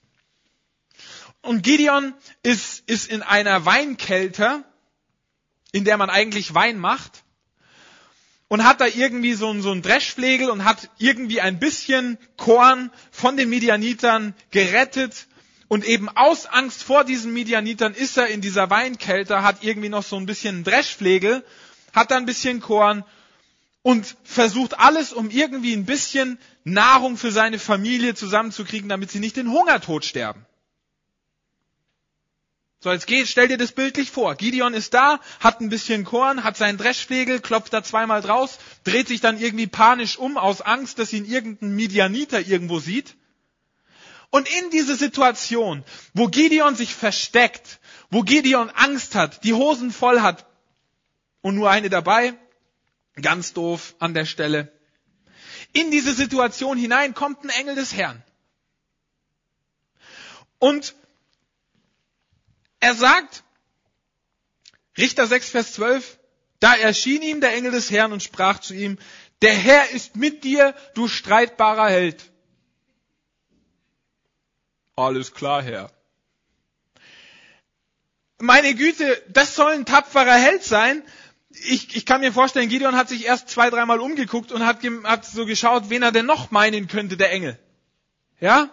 Und Gideon ist, ist in einer Weinkelter, in der man eigentlich Wein macht, und hat da irgendwie so einen, so einen Dreschflegel und hat irgendwie ein bisschen Korn von den Midianitern gerettet. Und eben aus Angst vor diesen Midianitern ist er in dieser Weinkelter, hat irgendwie noch so ein bisschen Dreschflegel, hat da ein bisschen Korn und versucht alles, um irgendwie ein bisschen Nahrung für seine Familie zusammenzukriegen, damit sie nicht den Hungertod sterben. So, jetzt geht, stell dir das bildlich vor. Gideon ist da, hat ein bisschen Korn, hat seinen Dreschflegel, klopft da zweimal draus, dreht sich dann irgendwie panisch um aus Angst, dass ihn irgendein Midianiter irgendwo sieht. Und in diese Situation, wo Gideon sich versteckt, wo Gideon Angst hat, die Hosen voll hat und nur eine dabei, ganz doof an der Stelle, in diese Situation hinein kommt ein Engel des Herrn. Und er sagt, Richter sechs, Vers zwölf, da erschien ihm der Engel des Herrn und sprach zu ihm, der Herr ist mit dir, du streitbarer Held. Alles klar, Herr. Meine Güte, das soll ein tapferer Held sein. Ich, ich kann mir vorstellen, Gideon hat sich erst zwei, dreimal umgeguckt und hat, hat so geschaut, wen er denn noch meinen könnte, der Engel. Ja?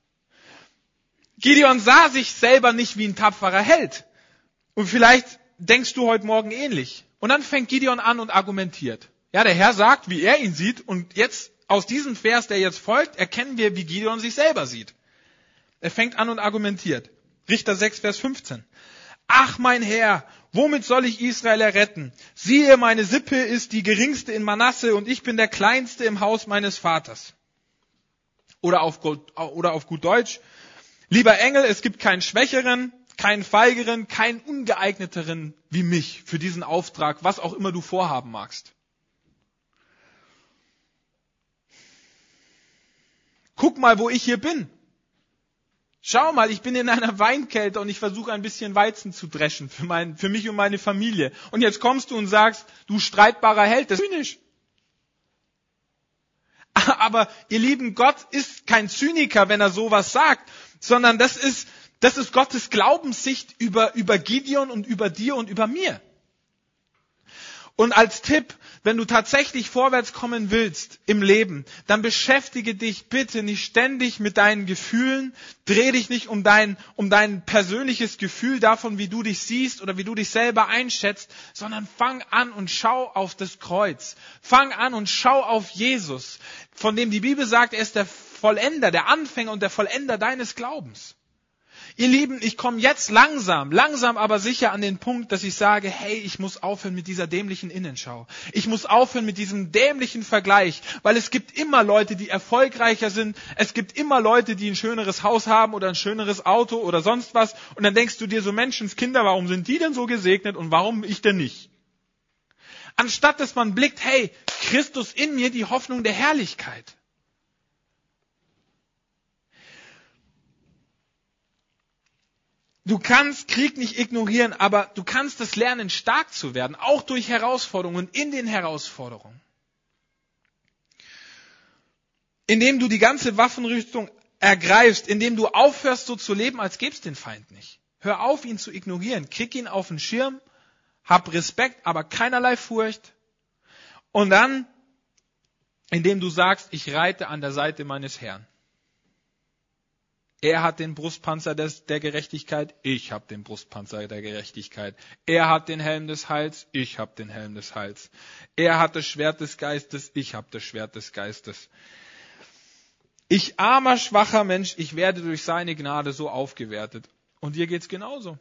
Gideon sah sich selber nicht wie ein tapferer Held. Und vielleicht denkst du heute Morgen ähnlich. Und dann fängt Gideon an und argumentiert. Ja, der Herr sagt, wie er ihn sieht. Und jetzt, aus diesem Vers, der jetzt folgt, erkennen wir, wie Gideon sich selber sieht. Er fängt an und argumentiert. Richter sechs, Vers fünfzehn. Ach, mein Herr, womit soll ich Israel erretten? Siehe, meine Sippe ist die geringste in Manasse und ich bin der Kleinste im Haus meines Vaters. Oder auf, oder auf gut Deutsch. Lieber Engel, es gibt keinen Schwächeren, keinen Feigeren, keinen Ungeeigneteren wie mich für diesen Auftrag, was auch immer du vorhaben magst. Guck mal, wo ich hier bin. Schau mal, ich bin in einer Weinkelter und ich versuche ein bisschen Weizen zu dreschen für, mein, für mich und meine Familie. Und jetzt kommst du und sagst, du streitbarer Held, das ist zynisch. Aber ihr Lieben, Gott ist kein Zyniker, wenn er sowas sagt, sondern das ist, das ist Gottes Glaubenssicht über, über Gideon und über dir und über mir. Und als Tipp, wenn du tatsächlich vorwärts kommen willst im Leben, dann beschäftige dich bitte nicht ständig mit deinen Gefühlen, dreh dich nicht um dein, um dein persönliches Gefühl davon, wie du dich siehst oder wie du dich selber einschätzt, sondern fang an und schau auf das Kreuz. Fang an und schau auf Jesus, von dem die Bibel sagt, er ist der Vollender, der Anfänger und der Vollender deines Glaubens. Ihr Lieben, ich komme jetzt langsam, langsam aber sicher an den Punkt, dass ich sage, hey, ich muss aufhören mit dieser dämlichen Innenschau. Ich muss aufhören mit diesem dämlichen Vergleich, weil es gibt immer Leute, die erfolgreicher sind. Es gibt immer Leute, die ein schöneres Haus haben oder ein schöneres Auto oder sonst was. Und dann denkst du dir so, Menschenskinder, warum sind die denn so gesegnet und warum ich denn nicht? Anstatt dass man blickt, hey, Christus in mir, die Hoffnung der Herrlichkeit. Du kannst Krieg nicht ignorieren, aber du kannst es lernen, stark zu werden, auch durch Herausforderungen und in den Herausforderungen. Indem du die ganze Waffenrüstung ergreifst, indem du aufhörst, so zu leben, als gäbe es den Feind nicht. Hör auf, ihn zu ignorieren. Krieg ihn auf den Schirm, hab Respekt, aber keinerlei Furcht. Und dann, indem du sagst, ich reite an der Seite meines Herrn. Er hat den Brustpanzer des, der Gerechtigkeit, ich habe den Brustpanzer der Gerechtigkeit. Er hat den Helm des Heils, ich habe den Helm des Heils. Er hat das Schwert des Geistes, ich habe das Schwert des Geistes. Ich armer, schwacher Mensch, ich werde durch seine Gnade so aufgewertet. Und dir geht's genauso.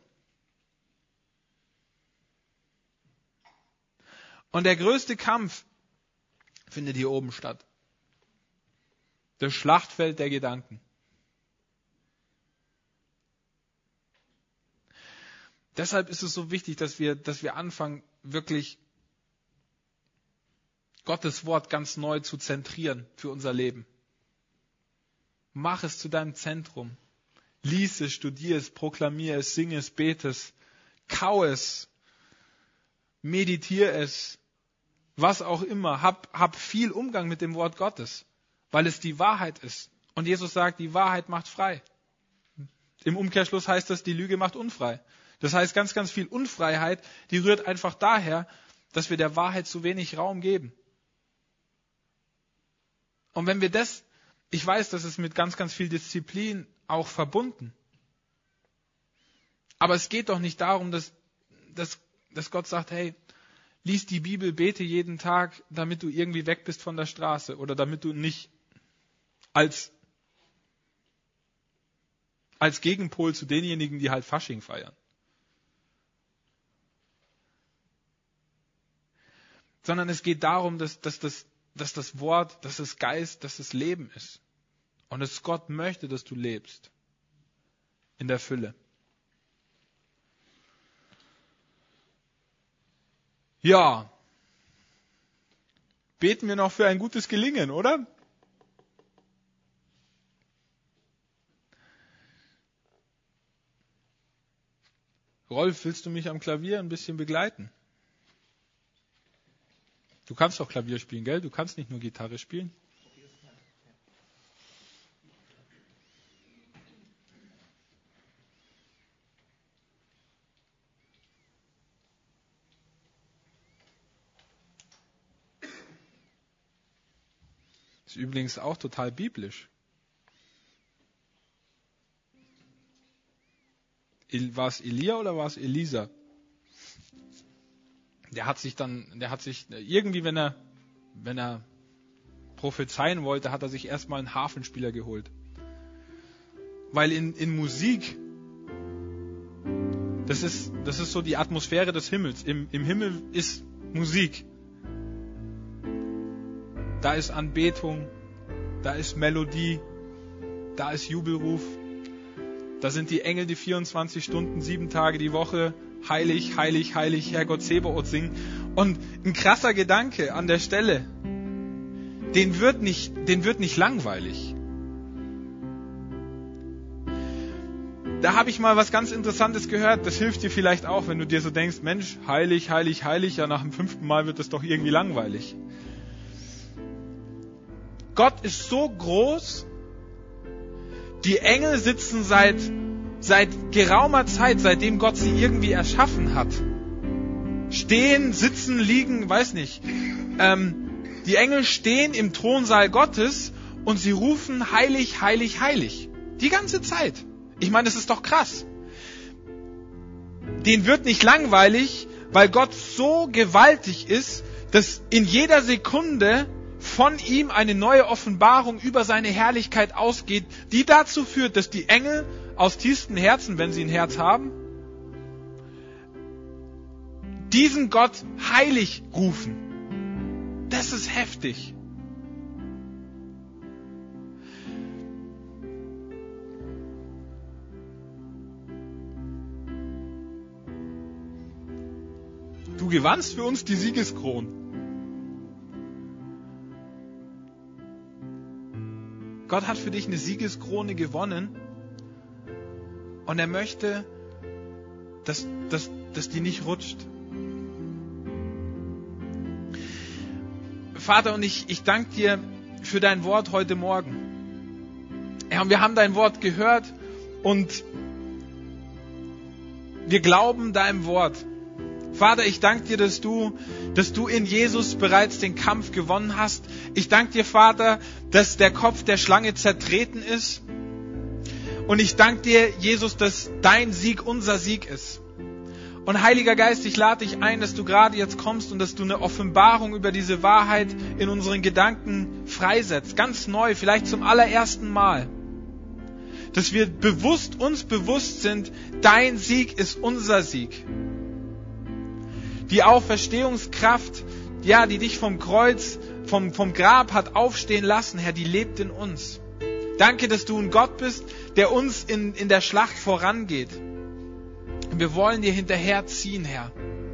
Und der größte Kampf findet hier oben statt. Das Schlachtfeld der Gedanken. Deshalb ist es so wichtig, dass wir, dass wir anfangen, wirklich Gottes Wort ganz neu zu zentrieren für unser Leben. Mach es zu deinem Zentrum. Lies es, studier es, proklamier es, sing es, bete es, kau es, meditier es, was auch immer. Hab, hab viel Umgang mit dem Wort Gottes, weil es die Wahrheit ist. Und Jesus sagt, die Wahrheit macht frei. Im Umkehrschluss heißt das, die Lüge macht unfrei. Das heißt, ganz, ganz viel Unfreiheit, die rührt einfach daher, dass wir der Wahrheit zu wenig Raum geben. Und wenn wir das, ich weiß, das ist mit ganz, ganz viel Disziplin auch verbunden. Aber es geht doch nicht darum, dass, dass, dass Gott sagt, hey, lies die Bibel, bete jeden Tag, damit du irgendwie weg bist von der Straße oder damit du nicht als, als Gegenpol zu denjenigen, die halt Fasching feiern. Sondern es geht darum, dass, dass, das, dass das Wort, dass das Geist, dass das Leben ist. Und dass Gott möchte, dass du lebst. In der Fülle. Ja. Beten wir noch für ein gutes Gelingen, oder? Rolf, willst du mich am Klavier ein bisschen begleiten? Du kannst doch Klavier spielen, gell? Du kannst nicht nur Gitarre spielen. Ist übrigens auch total biblisch. War es Elia oder war es Elisa? Der hat sich dann, der hat sich irgendwie, wenn er, wenn er prophezeien wollte, hat er sich erstmal einen Harfenspieler geholt. Weil in, in Musik, das ist, das ist so die Atmosphäre des Himmels. Im, im Himmel ist Musik. Da ist Anbetung, da ist Melodie, da ist Jubelruf. Da sind die Engel, die vierundzwanzig Stunden, sieben Tage die Woche heilig, heilig, heilig, Herrgott Zebaoth singen. Und ein krasser Gedanke an der Stelle, den wird nicht, den wird nicht langweilig. Da habe ich mal was ganz Interessantes gehört, das hilft dir vielleicht auch, wenn du dir so denkst, Mensch, heilig, heilig, heilig, ja nach dem fünften Mal wird das doch irgendwie langweilig. Gott ist so groß, die Engel sitzen seit Seit geraumer Zeit, seitdem Gott sie irgendwie erschaffen hat. Stehen, sitzen, liegen, weiß nicht. Ähm, die Engel stehen im Thronsaal Gottes und sie rufen heilig, heilig, heilig. Die ganze Zeit. Ich meine, das ist doch krass. Denen wird nicht langweilig, weil Gott so gewaltig ist, dass in jeder Sekunde von ihm eine neue Offenbarung über seine Herrlichkeit ausgeht, die dazu führt, dass die Engel aus tiefstem Herzen, wenn sie ein Herz haben, diesen Gott heilig rufen. Das ist heftig. Du gewannst für uns die Siegeskron. Gott hat für dich eine Siegeskrone gewonnen. Und er möchte, dass, dass, dass die nicht rutscht. Vater, und ich, ich danke dir für dein Wort heute Morgen. Ja, und wir haben dein Wort gehört und wir glauben deinem Wort. Vater, ich danke dir, dass du, dass du in Jesus bereits den Kampf gewonnen hast. Ich danke dir, Vater, dass der Kopf der Schlange zertreten ist. Und ich danke dir, Jesus, dass dein Sieg unser Sieg ist. Und Heiliger Geist, ich lade dich ein, dass du gerade jetzt kommst und dass du eine Offenbarung über diese Wahrheit in unseren Gedanken freisetzt. Ganz neu, vielleicht zum allerersten Mal. Dass wir bewusst, uns bewusst sind, dein Sieg ist unser Sieg. Die Auferstehungskraft, ja, die dich vom Kreuz, vom, vom Grab hat aufstehen lassen, Herr, die lebt in uns. Danke, dass du ein Gott bist, der uns in, in der Schlacht vorangeht. Und wir wollen dir hinterherziehen, Herr.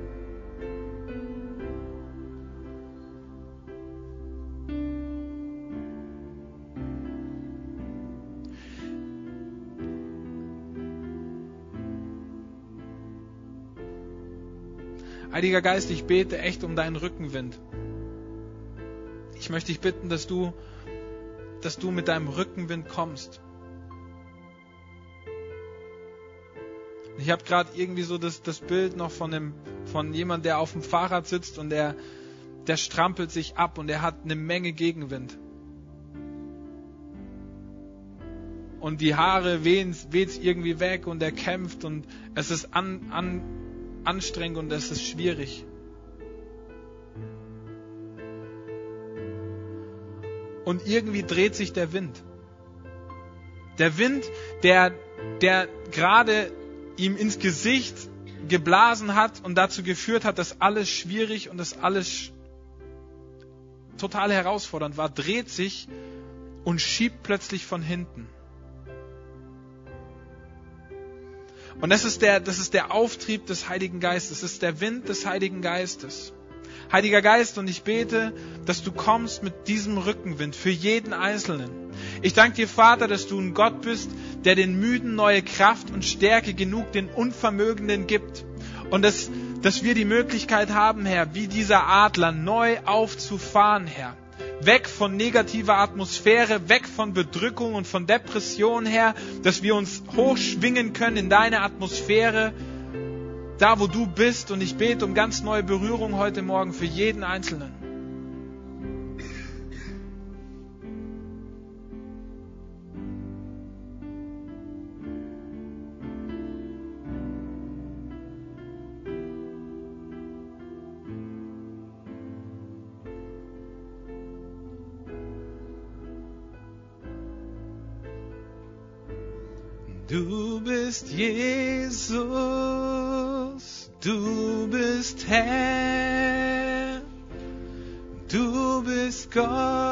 Heiliger Geist, ich bete echt um deinen Rückenwind. Ich möchte dich bitten, dass du, dass du mit deinem Rückenwind kommst. Ich habe gerade irgendwie so das, das Bild noch von, dem, von jemand, der auf dem Fahrrad sitzt und der, der strampelt sich ab und der hat eine Menge Gegenwind. Und die Haare wehen weht's irgendwie weg und er kämpft und es ist an, an, anstrengend und es ist schwierig. Und irgendwie dreht sich der Wind. Der Wind, der, der gerade ihm ins Gesicht geblasen hat und dazu geführt hat, dass alles schwierig und dass alles total herausfordernd war, dreht sich und schiebt plötzlich von hinten. Und das ist der, das ist der Auftrieb des Heiligen Geistes, das ist der Wind des Heiligen Geistes. Heiliger Geist, und ich bete, dass du kommst mit diesem Rückenwind für jeden Einzelnen. Ich danke dir, Vater, dass du ein Gott bist, der den Müden neue Kraft und Stärke genug den Unvermögenden gibt. Und dass, dass wir die Möglichkeit haben, Herr, wie dieser Adler neu aufzufahren, Herr. Weg von negativer Atmosphäre, weg von Bedrückung und von Depression, Herr, dass wir uns hochschwingen können in deine Atmosphäre, da wo du bist. Und ich bete um ganz neue Berührung heute Morgen für jeden Einzelnen. Du bist Jesus, du bist Herr, du bist Gott.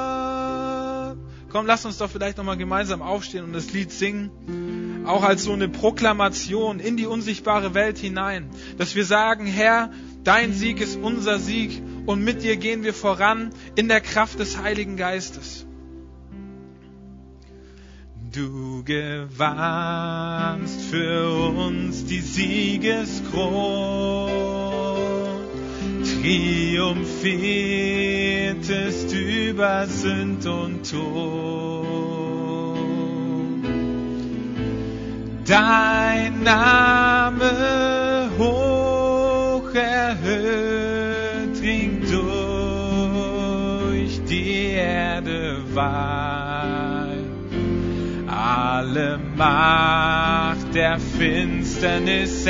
Komm, lass uns doch vielleicht nochmal gemeinsam aufstehen und das Lied singen, auch als so eine Proklamation in die unsichtbare Welt hinein, dass wir sagen, Herr, dein Sieg ist unser Sieg und mit dir gehen wir voran in der Kraft des Heiligen Geistes. Du gewannst für uns die Siegeskrone, triumphiertest über Sünd und Tod. Dein Name hoch erhöht dringt durch die Erde weit. Alle Macht der Finsternis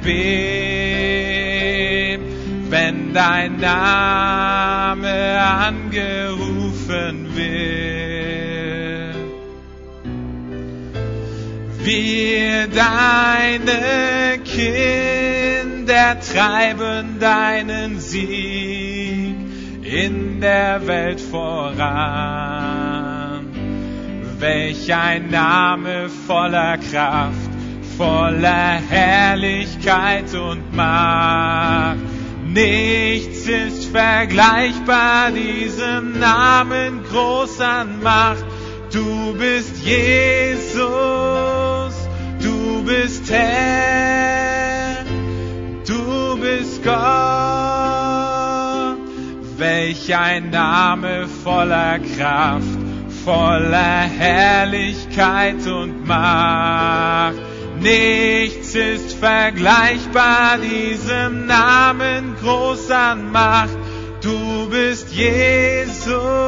erbebt, wenn dein Name angerufen wird. Wir, deine Kinder, treiben deinen Sieg in der Welt voran. Welch ein Name voller Kraft, voller Herrlichkeit und Macht. Nichts ist vergleichbar diesem Namen groß an Macht. Du bist Jesus, du bist Herr, Gott, welch ein Name voller Kraft, voller Herrlichkeit und Macht. Nichts ist vergleichbar diesem Namen groß an Macht. Du bist Jesus,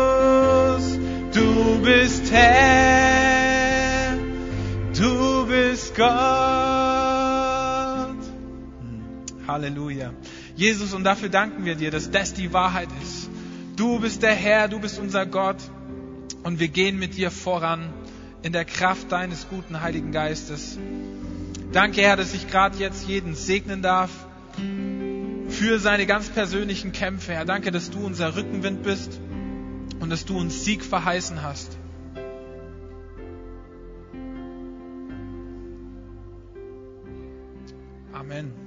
du bist Herr, du bist Gott. Halleluja. Jesus, und dafür danken wir dir, dass das die Wahrheit ist. Du bist der Herr, du bist unser Gott. Und wir gehen mit dir voran in der Kraft deines guten Heiligen Geistes. Danke, Herr, dass ich gerade jetzt jeden segnen darf für seine ganz persönlichen Kämpfe. Herr, danke, dass du unser Rückenwind bist und dass du uns Sieg verheißen hast. Amen.